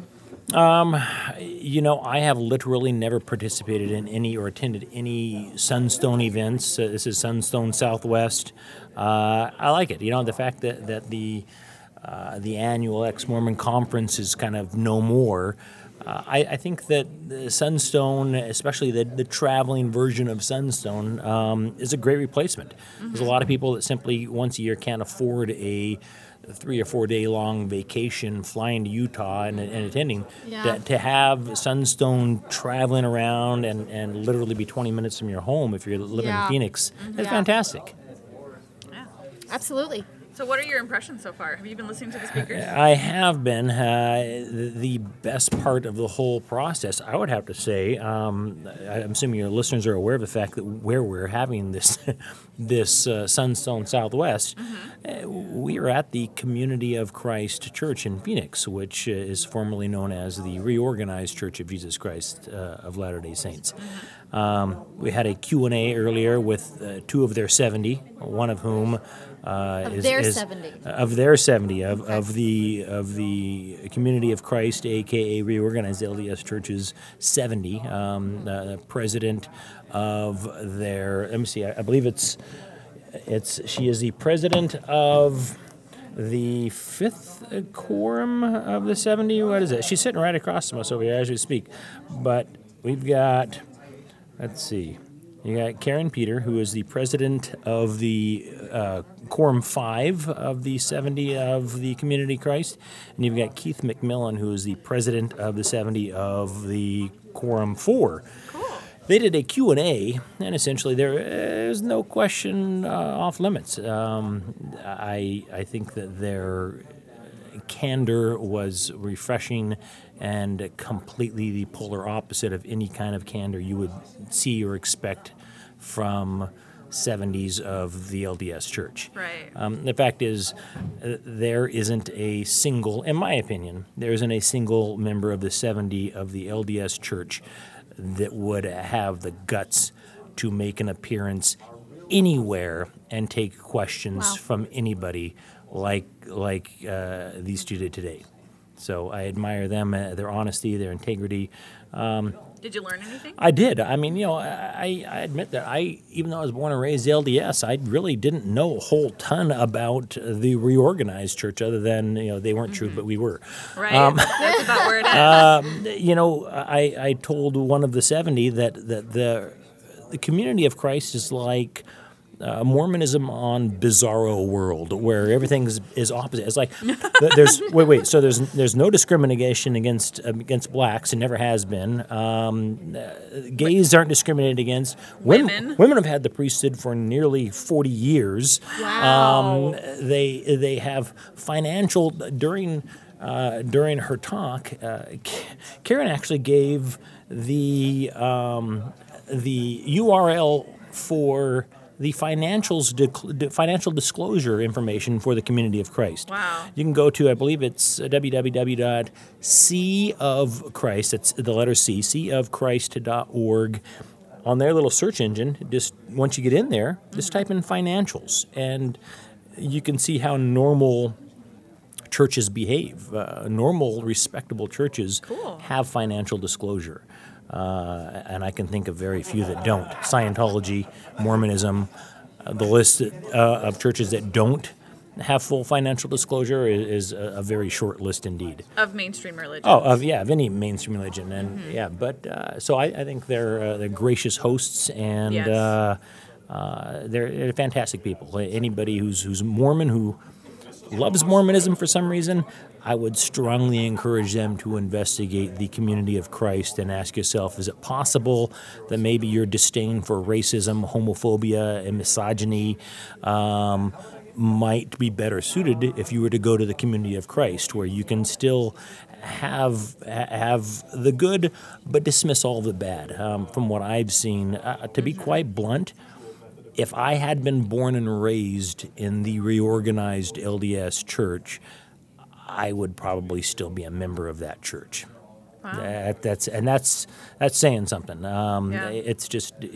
I have literally never participated in any or attended any Sunstone events. This is Sunstone Southwest. I like it. The fact that the annual Ex-Mormon Conference is kind of no more. I think that the Sunstone, especially the traveling version of Sunstone, is a great replacement. There's a lot of people that simply once a year can't afford a 3 or 4 day long vacation flying to Utah and attending. Yeah. To have Sunstone traveling around and literally be 20 minutes from your home if you're living Yeah. in Phoenix is Yeah. fantastic. Absolutely. So what are your impressions so far? Have you been listening to the speakers? I have been. The best part of the whole process, I would have to say, I'm assuming your listeners are aware of the fact that where we're having this Sunstone Southwest, we are at the Community of Christ Church in Phoenix, which is formerly known as the Reorganized Church of Jesus Christ of Latter-day Saints. We had a Q&A earlier with 2 of their 70, one of whom Of their 70. Of the Community of Christ, aka Reorganized LDS Churches 70, the president of their. Let me see. I believe she is the president of the 5th quorum of the 70. What is it? She's sitting right across from us over here as we speak. But we've got. Let's see. You got Karen Peter, who is the president of the Quorum 5 of the 70 of the Community Christ. And you've got Keith McMillan, who is the president of the 70 of the Quorum 4. Cool. They did a Q&A, and essentially there is no question off limits. I think that their candor was refreshing and completely the polar opposite of any kind of candor you would see or expect from 70s of the LDS Church. Right. The fact is, there isn't a single, in my opinion, there isn't a single member of the 70 of the LDS Church that would have the guts to make an appearance anywhere and take questions from anybody like these two did today. So I admire them, their honesty, their integrity. Did you learn anything? I did. I mean, I admit that even though I was born and raised LDS, I really didn't know a whole ton about the reorganized church other than, they weren't true, but we were. Right. That's about where it is. I told one of the 70 that the community of Christ is like Mormonism on Bizarro World, where everything is opposite. It's like there's So there's no discrimination against blacks, and never has been. Gays aren't discriminated against. Women have had the priesthood for nearly 40 years. Wow. They have financial during her talk. Karen actually gave the URL for the financial disclosure information for the Community of Christ. Wow. You can go to, I believe it's www.cofchrist, that's the letter C, cofchrist.org. On their little search engine, just once you get in there, just type in financials, and you can see how normal churches behave. Normal, respectable churches have financial disclosure. And I can think of very few that don't. Scientology, Mormonism, the list of churches that don't have full financial disclosure is a very short list indeed. Of mainstream religion. Of any mainstream religion, and so I think they're gracious hosts, and they're fantastic people. Anybody who's Mormon who loves Mormonism for some reason, I would strongly encourage them to investigate the Community of Christ and ask yourself, is it possible that maybe your disdain for racism, homophobia, and misogyny might be better suited if you were to go to the Community of Christ, where you can still have the good but dismiss all the bad. From what I've seen, to be quite blunt, if I had been born and raised in the reorganized LDS Church, I would probably still be a member of that church. Wow. That's saying something. It's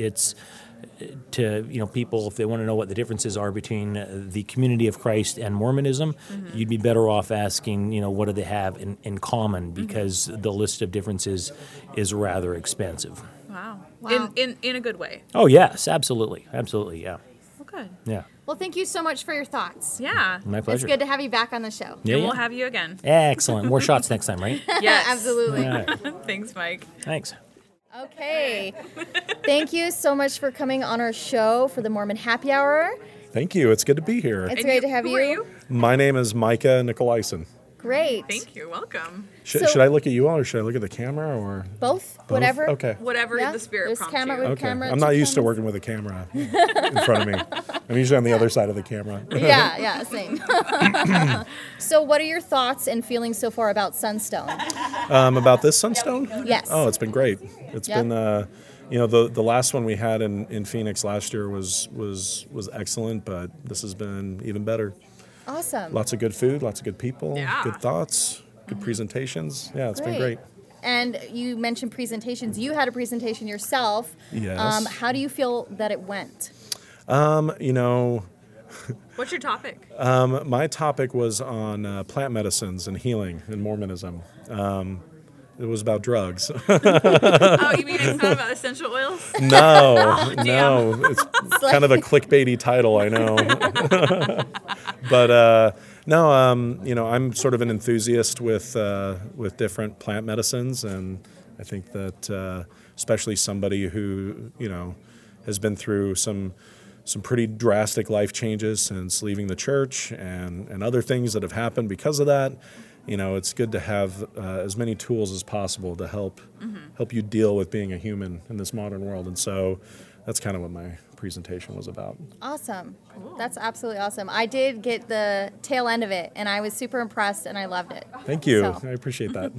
to people, if they want to know what the differences are between the Community of Christ and Mormonism, you'd be better off asking, what do they have in common, because the list of differences is rather expansive. Wow. Wow. In a good way. Oh yes, absolutely, yeah. Well, good. Yeah. Well, thank you so much for your thoughts. Yeah. My pleasure. It's good to have you back on the show. Yeah, And we'll have you again. Excellent. More shots next time, right? Yes. Absolutely. All right. Thanks, Mike. Thanks. Okay. Thank you so much for coming on our show for the Mormon Happy Hour. Thank you. It's good to be here. It's great to have Who are you? My name is Micah Nicolaisen. Great. Thank you. Welcome. Should I look at you all, or should I look at the camera, or Both? Whatever. Okay. Whatever Yeah, the spirit there's prompts camera you. with Okay. camera. I'm not two used to cameras. working with a camera in front of me. I'm usually on the other side of the camera. Yeah, same. So what are your thoughts and feelings so far about Sunstone? About this Sunstone? Yes. Oh, it's been great. It's Yep. been, the last one we had in Phoenix last year was excellent, but this has been even better. Awesome. Lots of good food, lots of good people, Yeah. good thoughts, good presentations. Yeah, it's been great. And you mentioned presentations. You had a presentation yourself. Yes. How do you feel that it went? What's your topic? My topic was on plant medicines and healing in Mormonism. It was about drugs. Oh, you mean it's not about essential oils? No, Damn. no. It's kind of a clickbaity title, I know. But no, I'm sort of an enthusiast with different plant medicines, and I think that especially somebody who has been through some pretty drastic life changes since leaving the church and other things that have happened because of that. It's good to have as many tools as possible to help you deal with being a human in this modern world. And so that's kind of what my presentation was about. Awesome. Cool. That's absolutely awesome. I did get the tail end of it, and I was super impressed, and I loved it. Thank you. So. I appreciate that.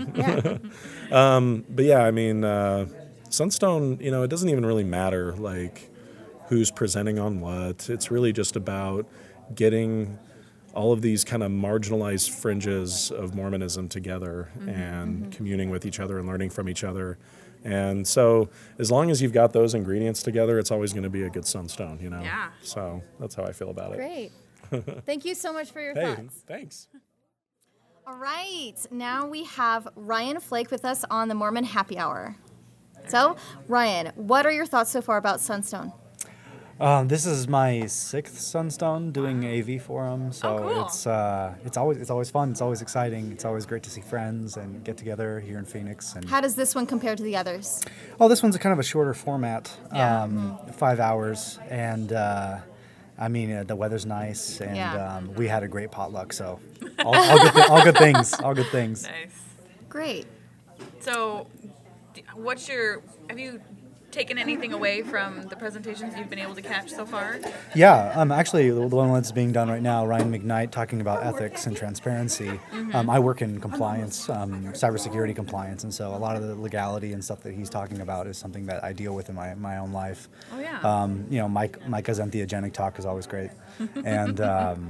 Yeah. But yeah, I mean, Sunstone, it doesn't even really matter, like, who's presenting on what. It's really just about getting all of these kind of marginalized fringes of Mormonism together and communing with each other and learning from each other. And so as long as you've got those ingredients together, it's always going to be a good Sunstone, you know? Yeah. So that's how I feel about it. Great. Thank you so much for your Hey, thoughts. thanks. All right, now we have Ryan Flake with us on the Mormon Happy Hour. So, Ryan, what are your thoughts so far about Sunstone? This is my 6th Sunstone doing AV for them, so cool. it's always fun. It's always exciting. It's always great to see friends and get together here in Phoenix. And How does this one compare to the others? this one's a kind of a shorter format, 5 hours, and the weather's nice, and we had a great potluck. So all good things. All good things. Nice. Great. So, have you taken anything away from the presentations you've been able to catch so far? Yeah, actually, the one that's being done right now, Ryan McKnight talking about ethics and transparency. I work in compliance, cybersecurity compliance, and so a lot of the legality and stuff that he's talking about is something that I deal with in my own life. Oh yeah. Micah's entheogenic talk is always great, and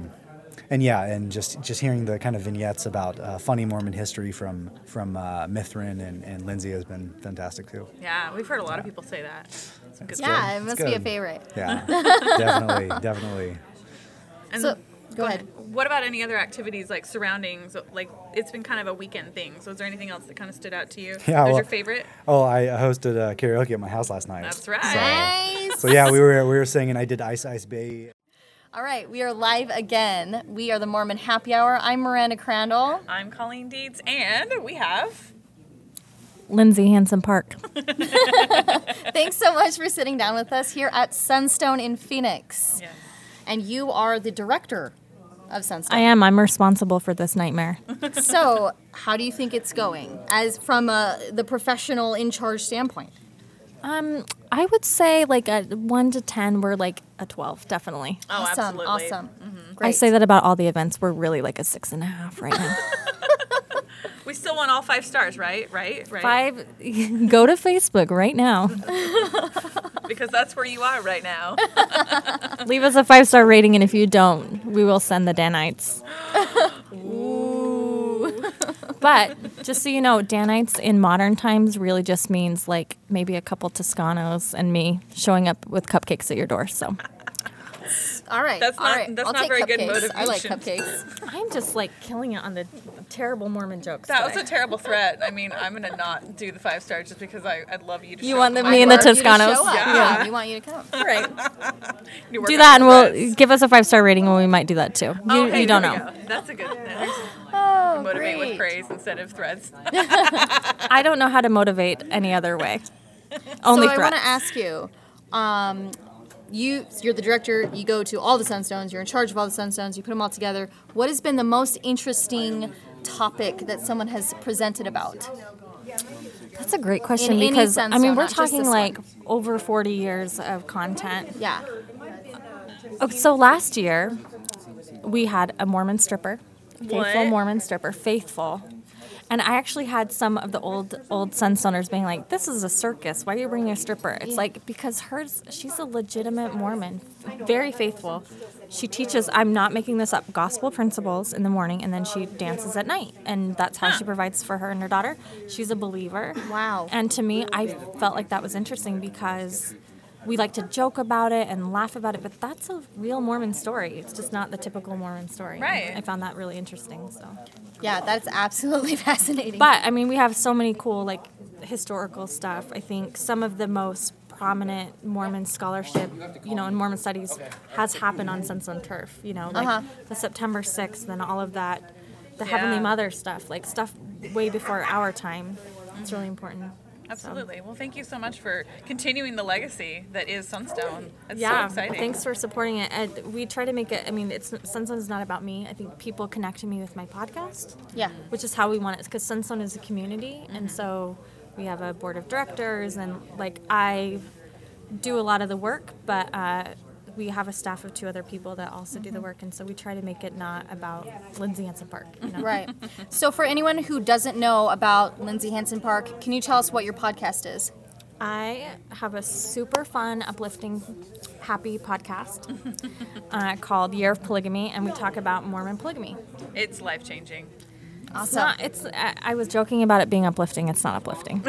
just hearing the kind of vignettes about funny Mormon history from Mithrin and Lindsay has been fantastic too. Yeah, we've heard a lot of people say that. Some good Yeah, stuff. it must good. be a favorite. Yeah, definitely. And So, go ahead. What about any other activities like surrounding? So, like, it's been kind of a weekend thing. So, is there anything else that kind of stood out to you? Yeah, Who's well- your favorite? Oh, I hosted karaoke at my house last night. That's right. Nice. So yeah, we were singing. I did Ice Ice Bay. All right, we are live again. We are the Mormon Happy Hour. I'm Miranda Crandall. I'm Colleen Deeds, and we have Lindsay Hansen Park. Thanks so much for sitting down with us here at Sunstone in Phoenix. Yes. And you are the director of Sunstone. I am. I'm responsible for this nightmare. So, how do you think it's going, as from the professional in charge standpoint? I would say like a 1 to 10, we're like a 12, definitely. Oh, Awesome, absolutely. awesome. Great. I say that about all the events. We're really like a 6.5 right now. We still want all 5 stars, right? Right. 5. Go to Facebook right now. Because that's where you are right now. Leave us a 5-star rating, and if you don't, we will send the Danites. But just so you know, Danites in modern times really just means like maybe a couple Toscanos and me showing up with cupcakes at your door. So All right. That's all not- right. that's I'll not take very good cupcakes. I like motivation. cupcakes. I'm just like killing it on the terrible Mormon jokes. That was today. a terrible threat. I mean, I'm going to not do the 5 stars just because I'd love you to You show want up. me and the Love you to Toscanos? show up. Yeah. We want you to come. Right. You work Do on that, and the we'll threats. give us a 5-star rating, and we might do that too. Oh, hey, you don't there we know. go. That's a good thing. Oh, Motivate with great. praise instead of threats. I don't know how to motivate any other way. Only So I threats. want to ask you, you're the director, you go to all the Sunstones, you're in charge of all the Sunstones, you put them all together. What has been the most interesting topic that someone has presented about? That's a great question In any because sense, I mean though, we're not just talking this like one. over 40 years of content. Yeah. Okay, so last year we had a Mormon stripper, faithful What? Mormon stripper, faithful. And I actually had some of the old Sunstoners being like, "This is a circus. Why are you bringing a stripper?" It's like because she's a legitimate Mormon, very faithful. She teaches. I'm not making this up. Gospel principles in the morning, and then she dances at night, and that's how she provides for her and her daughter. She's a believer. Wow. And to me, I felt like that was interesting because we like to joke about it and laugh about it, but that's a real Mormon story. It's just not the typical Mormon story. Right. I found that really interesting. So. Yeah, that's absolutely fascinating. But I mean, we have so many cool like historical stuff. I think some of the most prominent Mormon scholarship, in Mormon studies, has happened on Sunstone turf. Like the September 6th and all of that, the Heavenly Mother stuff, like stuff way before our time. It's really important. Absolutely. Well, thank you so much for continuing the legacy that is Sunstone. It's so Yeah, exciting. thanks for supporting it. And we try to make it. I mean, Sunstone is not about me. I think people connect to me with my podcast. Yeah. Which is how we want it, because Sunstone is a community, and so we have a board of directors, and like I do a lot of the work, but we have a staff of 2 other people that also do the work, and so we try to make it not about Lindsay Hansen Park. Right. So for anyone who doesn't know about Lindsay Hansen Park, can you tell us what your podcast is? I have a super fun, uplifting, happy podcast called Year of Polygamy, and we talk about Mormon polygamy. It's life-changing. Awesome. I was joking about it being uplifting. It's not uplifting.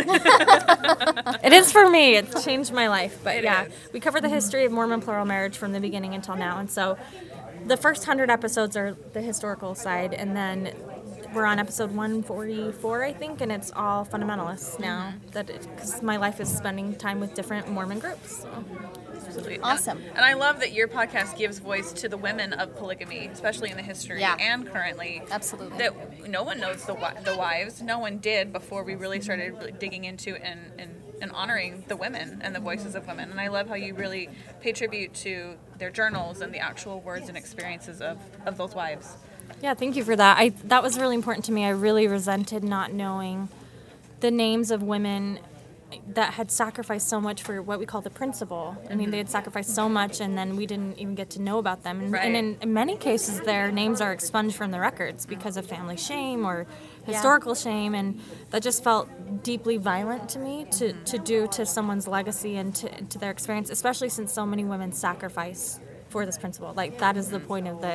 It is for me. It's changed my life. But we cover the history of Mormon plural marriage from the beginning until now. And so the first 100 episodes are the historical side, and then we're on episode 144, I think, and it's all fundamentalists now. Because my life is spending time with different Mormon groups. So. Absolutely. Awesome. And I love that your podcast gives voice to the women of polygamy, especially in the history and currently. Absolutely. That no one knows the wives. No one did before we really started really digging into and honoring the women and the voices of women. And I love how you really pay tribute to their journals and the actual words and experiences of those wives. Yeah, thank you for that. That was really important to me. I really resented not knowing the names of women that had sacrificed so much for what we call the principle. I mean, they had sacrificed so much, and then we didn't even get to know about them. And in many cases, their names are expunged from the records because of family shame or historical shame, and that just felt deeply violent to me to do to someone's legacy and to their experience, especially since so many women sacrifice for this principle. Like, that is the point of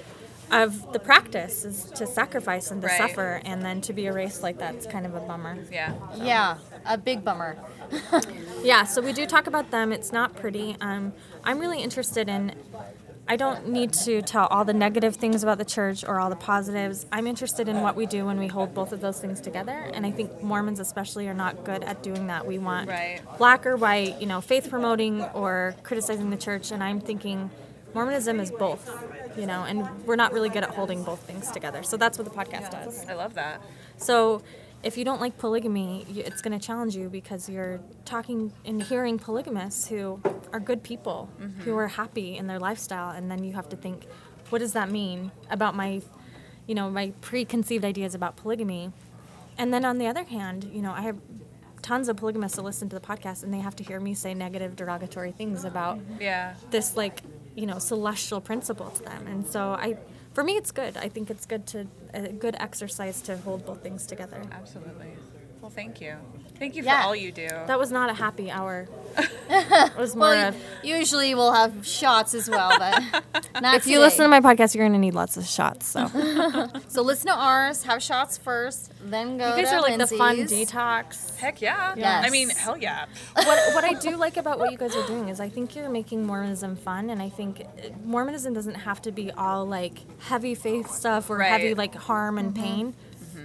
the practice, is to sacrifice and to suffer, and then to be erased like that's kind of a bummer. Yeah, a big bummer. Yeah, so we do talk about them. It's not pretty. I'm really interested in, I don't need to tell all the negative things about the church or all the positives. I'm interested in what we do when we hold both of those things together, and I think Mormons especially are not good at doing that. We want black or white, faith promoting or criticizing the church, and I'm thinking Mormonism is both, and we're not really good at holding both things together. So that's what the podcast does. I love that. So if you don't like polygamy, it's going to challenge you because you're talking and hearing polygamists who are good people, who are happy in their lifestyle, and then you have to think, what does that mean about my preconceived ideas about polygamy? And then on the other hand, I have tons of polygamists that listen to the podcast, and they have to hear me say negative, derogatory things about this, celestial principle to them. And so for me, it's good. I think it's a good exercise to hold both things together. Absolutely. Well, thank you. Thank you for all you do. That was not a happy hour. It was more usually we'll have shots as well, but not if you listen to my podcast, you're going to need lots of shots. So so listen to ours, have shots first, then go to You guys are like Lindsay's. the fun detox. Heck yeah. Yes. I mean, hell yeah. What I do like about what you guys are doing is I think you're making Mormonism fun, and I think Mormonism doesn't have to be all like heavy faith stuff or heavy like harm and pain.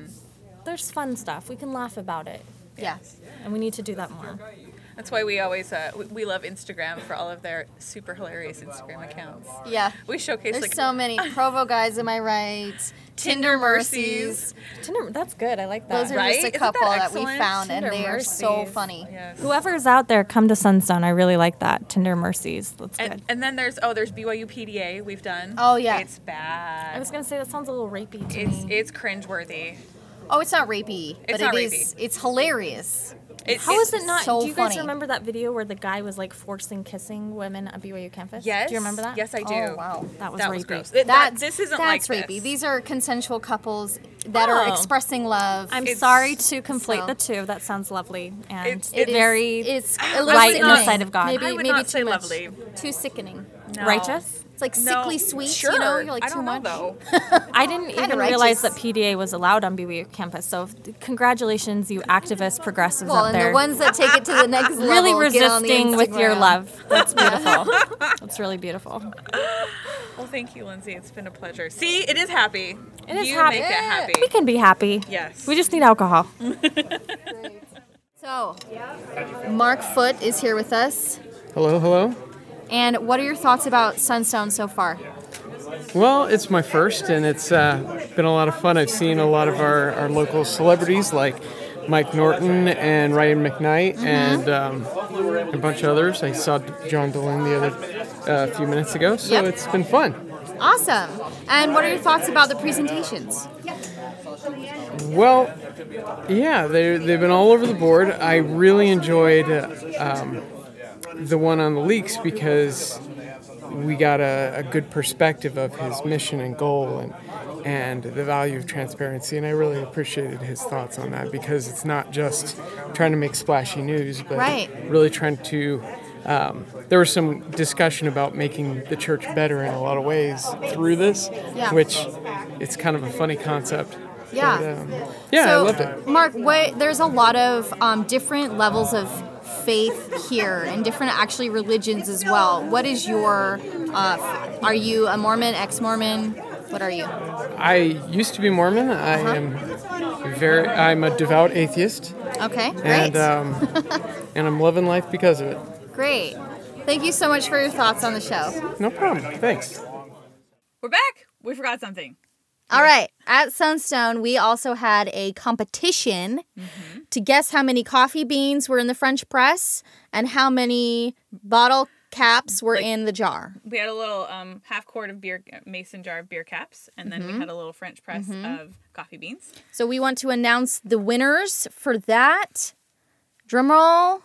There's fun stuff. We can laugh about it. Yes. And we need to do that more. That's why we always we love Instagram for all of their super hilarious Instagram accounts. Yeah. We showcase There's so many. Provo Guys, am I right? Tinder Mercies. Tinder, that's good. I like that. Those are just a couple that we found, Tinder and they are so Mercies. funny. Yes. Whoever's out there, come to Sunstone. I really like that. Tinder Mercies. That's good. And then there's BYU PDA we've done. Oh, yeah. It's bad. I was going to say, that sounds a little rapey to me. It's cringeworthy. Oh, it's not rapey, but not it is. It's hilarious. How is it not? So do you guys funny. remember that video where the guy was like forcing kissing women at BYU campus? Yes. Do you remember that? Yes, I do. Oh, wow. That was rapey. gross. This isn't like That's rapey. this. These are consensual couples that are expressing love. I'm sorry to conflate the two. That sounds lovely and It's very it's light in the sickening. sight of God. Maybe I would maybe not too say much. lovely. Too sickening. No. righteous. It's like sickly sweet. Sure. You're like I too don't much. know, though. I didn't even realize that PDA was allowed on BYU campus. So congratulations, you activist progressives Well, out and there. the ones that take it to the next level. Really get on the resisting with your Instagram. love. That's beautiful. That's really beautiful. Well, thank you, Lindsay. It's been a pleasure. See, it is happy. It is you happy. make it happy. We can be happy. Yes. We just need alcohol. So, Mark Foote is here with us. Hello, hello. And what are your thoughts about Sunstone so far? Well, it's my first, and it's been a lot of fun. I've seen a lot of our local celebrities like Mike Norton and Ryan McKnight and a bunch of others. I saw John DeLynn the other few minutes ago, so it's been fun. Awesome. And what are your thoughts about the presentations? Well, yeah, they've been all over the board. I really enjoyed the one on the leaks because we got a good perspective of his mission and goal, and the value of transparency. And I really appreciated his thoughts on that, because it's not just trying to make splashy news, but really trying to there was some discussion about making the church better in a lot of ways through this, which it's kind of a funny concept. Yeah. But, so, I loved it. Mark, there's a lot of different levels of faith here and different actually religions as well. What is your, are you a Mormon, ex-Mormon? What are you? I used to be Mormon. I'm a devout atheist. Okay, great. And I'm loving life because of it. Great. Thank you so much for your thoughts on the show. No problem. Thanks. We're back. We forgot something. All right. At Sunstone, we also had a competition to guess how many coffee beans were in the French press and how many bottle caps were in the jar. We had a little half quart of beer, mason jar of beer caps, and then we had a little French press of coffee beans. So we want to announce the winners for that. Drumroll.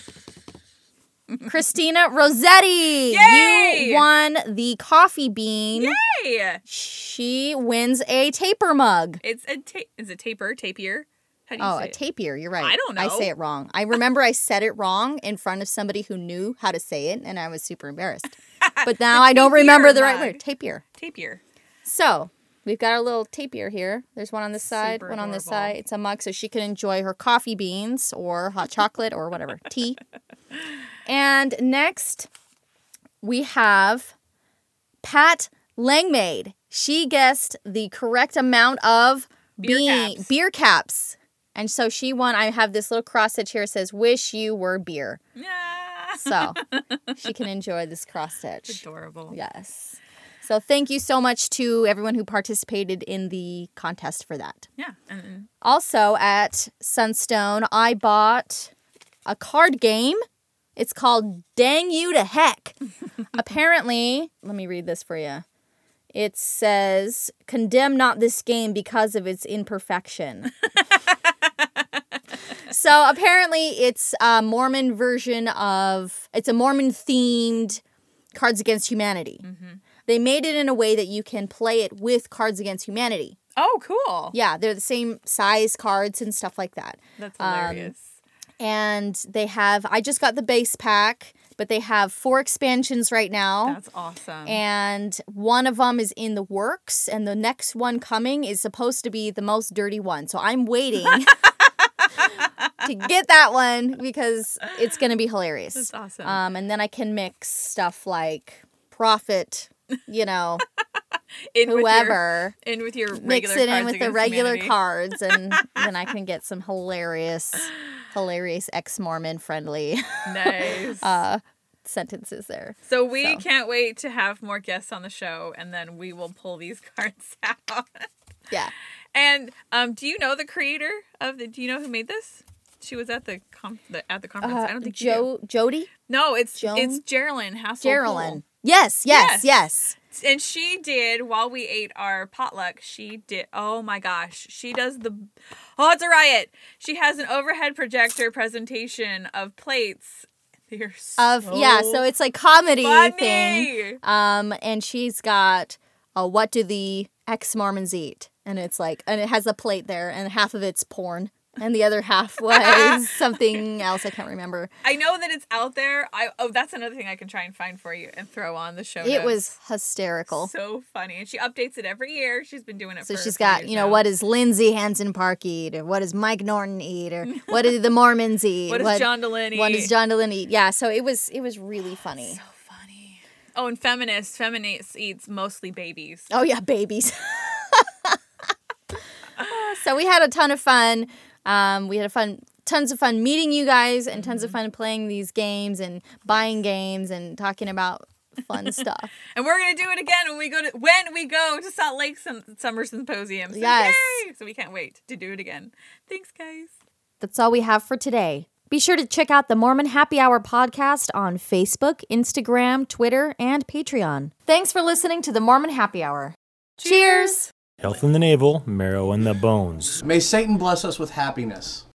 Christina Rossetti, Yay! You won the coffee bean. Yay! She wins a taper mug. It's is it tapier? How do you say a tapier. You're right. I don't know. I say it wrong. I remember I said it wrong in front of somebody who knew how to say it, and I was super embarrassed. But now I don't remember the right word. Tapier. Tapier. So we've got our little tapier here. There's one on this side, Super one on this adorable. side. It's a mug so she can enjoy her coffee beans or hot chocolate or whatever, tea. And next, we have Pat Langmaid. She guessed the correct amount of beer caps. And so she won. I have this little cross stitch here that says, "Wish you were beer." Yeah. So she can enjoy this cross stitch. Adorable. Yes. So thank you so much to everyone who participated in the contest for that. Yeah. And Also at Sunstone, I bought a card game. It's called Dang You to Heck. Apparently, let me read this for you. It says, "Condemn not this game because of its imperfection." So apparently it's a Mormon version of, it's a Mormon-themed Cards Against Humanity. They made it in a way that you can play it with Cards Against Humanity. Oh, cool. Yeah, they're the same size cards and stuff like that. That's hilarious. And they have, I just got the base pack, but they have 4 expansions right now. That's awesome. And one of them is in the works, and the next one coming is supposed to be the most dirty one. So I'm waiting to get that one because it's going to be hilarious. That's awesome. And then I can mix stuff like Prophet, you know, whoever. With your mix regular it in Cards with the Against regular Humanity. cards, and then I can get some hilarious ex-Mormon friendly Nice. sentences there. So we can't wait to have more guests on the show, and then we will pull these cards out. Yeah. And do you know the creator of the? Do you know who made this? She was at the conference. I don't think Jody. No, it's Geraldine Hassel. Geraldine. Yes. And she did, while we ate our potluck, she did, oh my gosh, she does it's a riot. She has an overhead projector presentation of plates. They're so so it's like comedy funny. thing. And she's got what do the ex-Mormons eat? And it's like, and it has a plate there, and half of it's porn. And the other half was something else I can't remember. I know that it's out there. That's another thing I can try and find for you and throw on the show notes. It was hysterical. So funny. And she updates it every year. She's been doing it So for she's a few got, years you know, now. what does Lindsay Hansen Park eat? Or what does Mike Norton eat? Or what do the Mormons eat? What does John Delaney What eat? does John Delaney eat? Yeah, so it was really funny. So funny. Oh, and feminist eats mostly babies. Oh, yeah, babies. So we had a ton of fun. We had tons of fun meeting you guys and tons of fun playing these games and buying games and talking about fun stuff. And we're gonna do it again when we go to Salt Lake Summer Symposium. So Yes. Yay! So we can't wait to do it again. Thanks, guys. That's all we have for today. Be sure to check out the Mormon Happy Hour podcast on Facebook, Instagram, Twitter, and Patreon. Thanks for listening to the Mormon Happy Hour. Cheers! Health in the navel, marrow in the bones. May Satan bless us with happiness.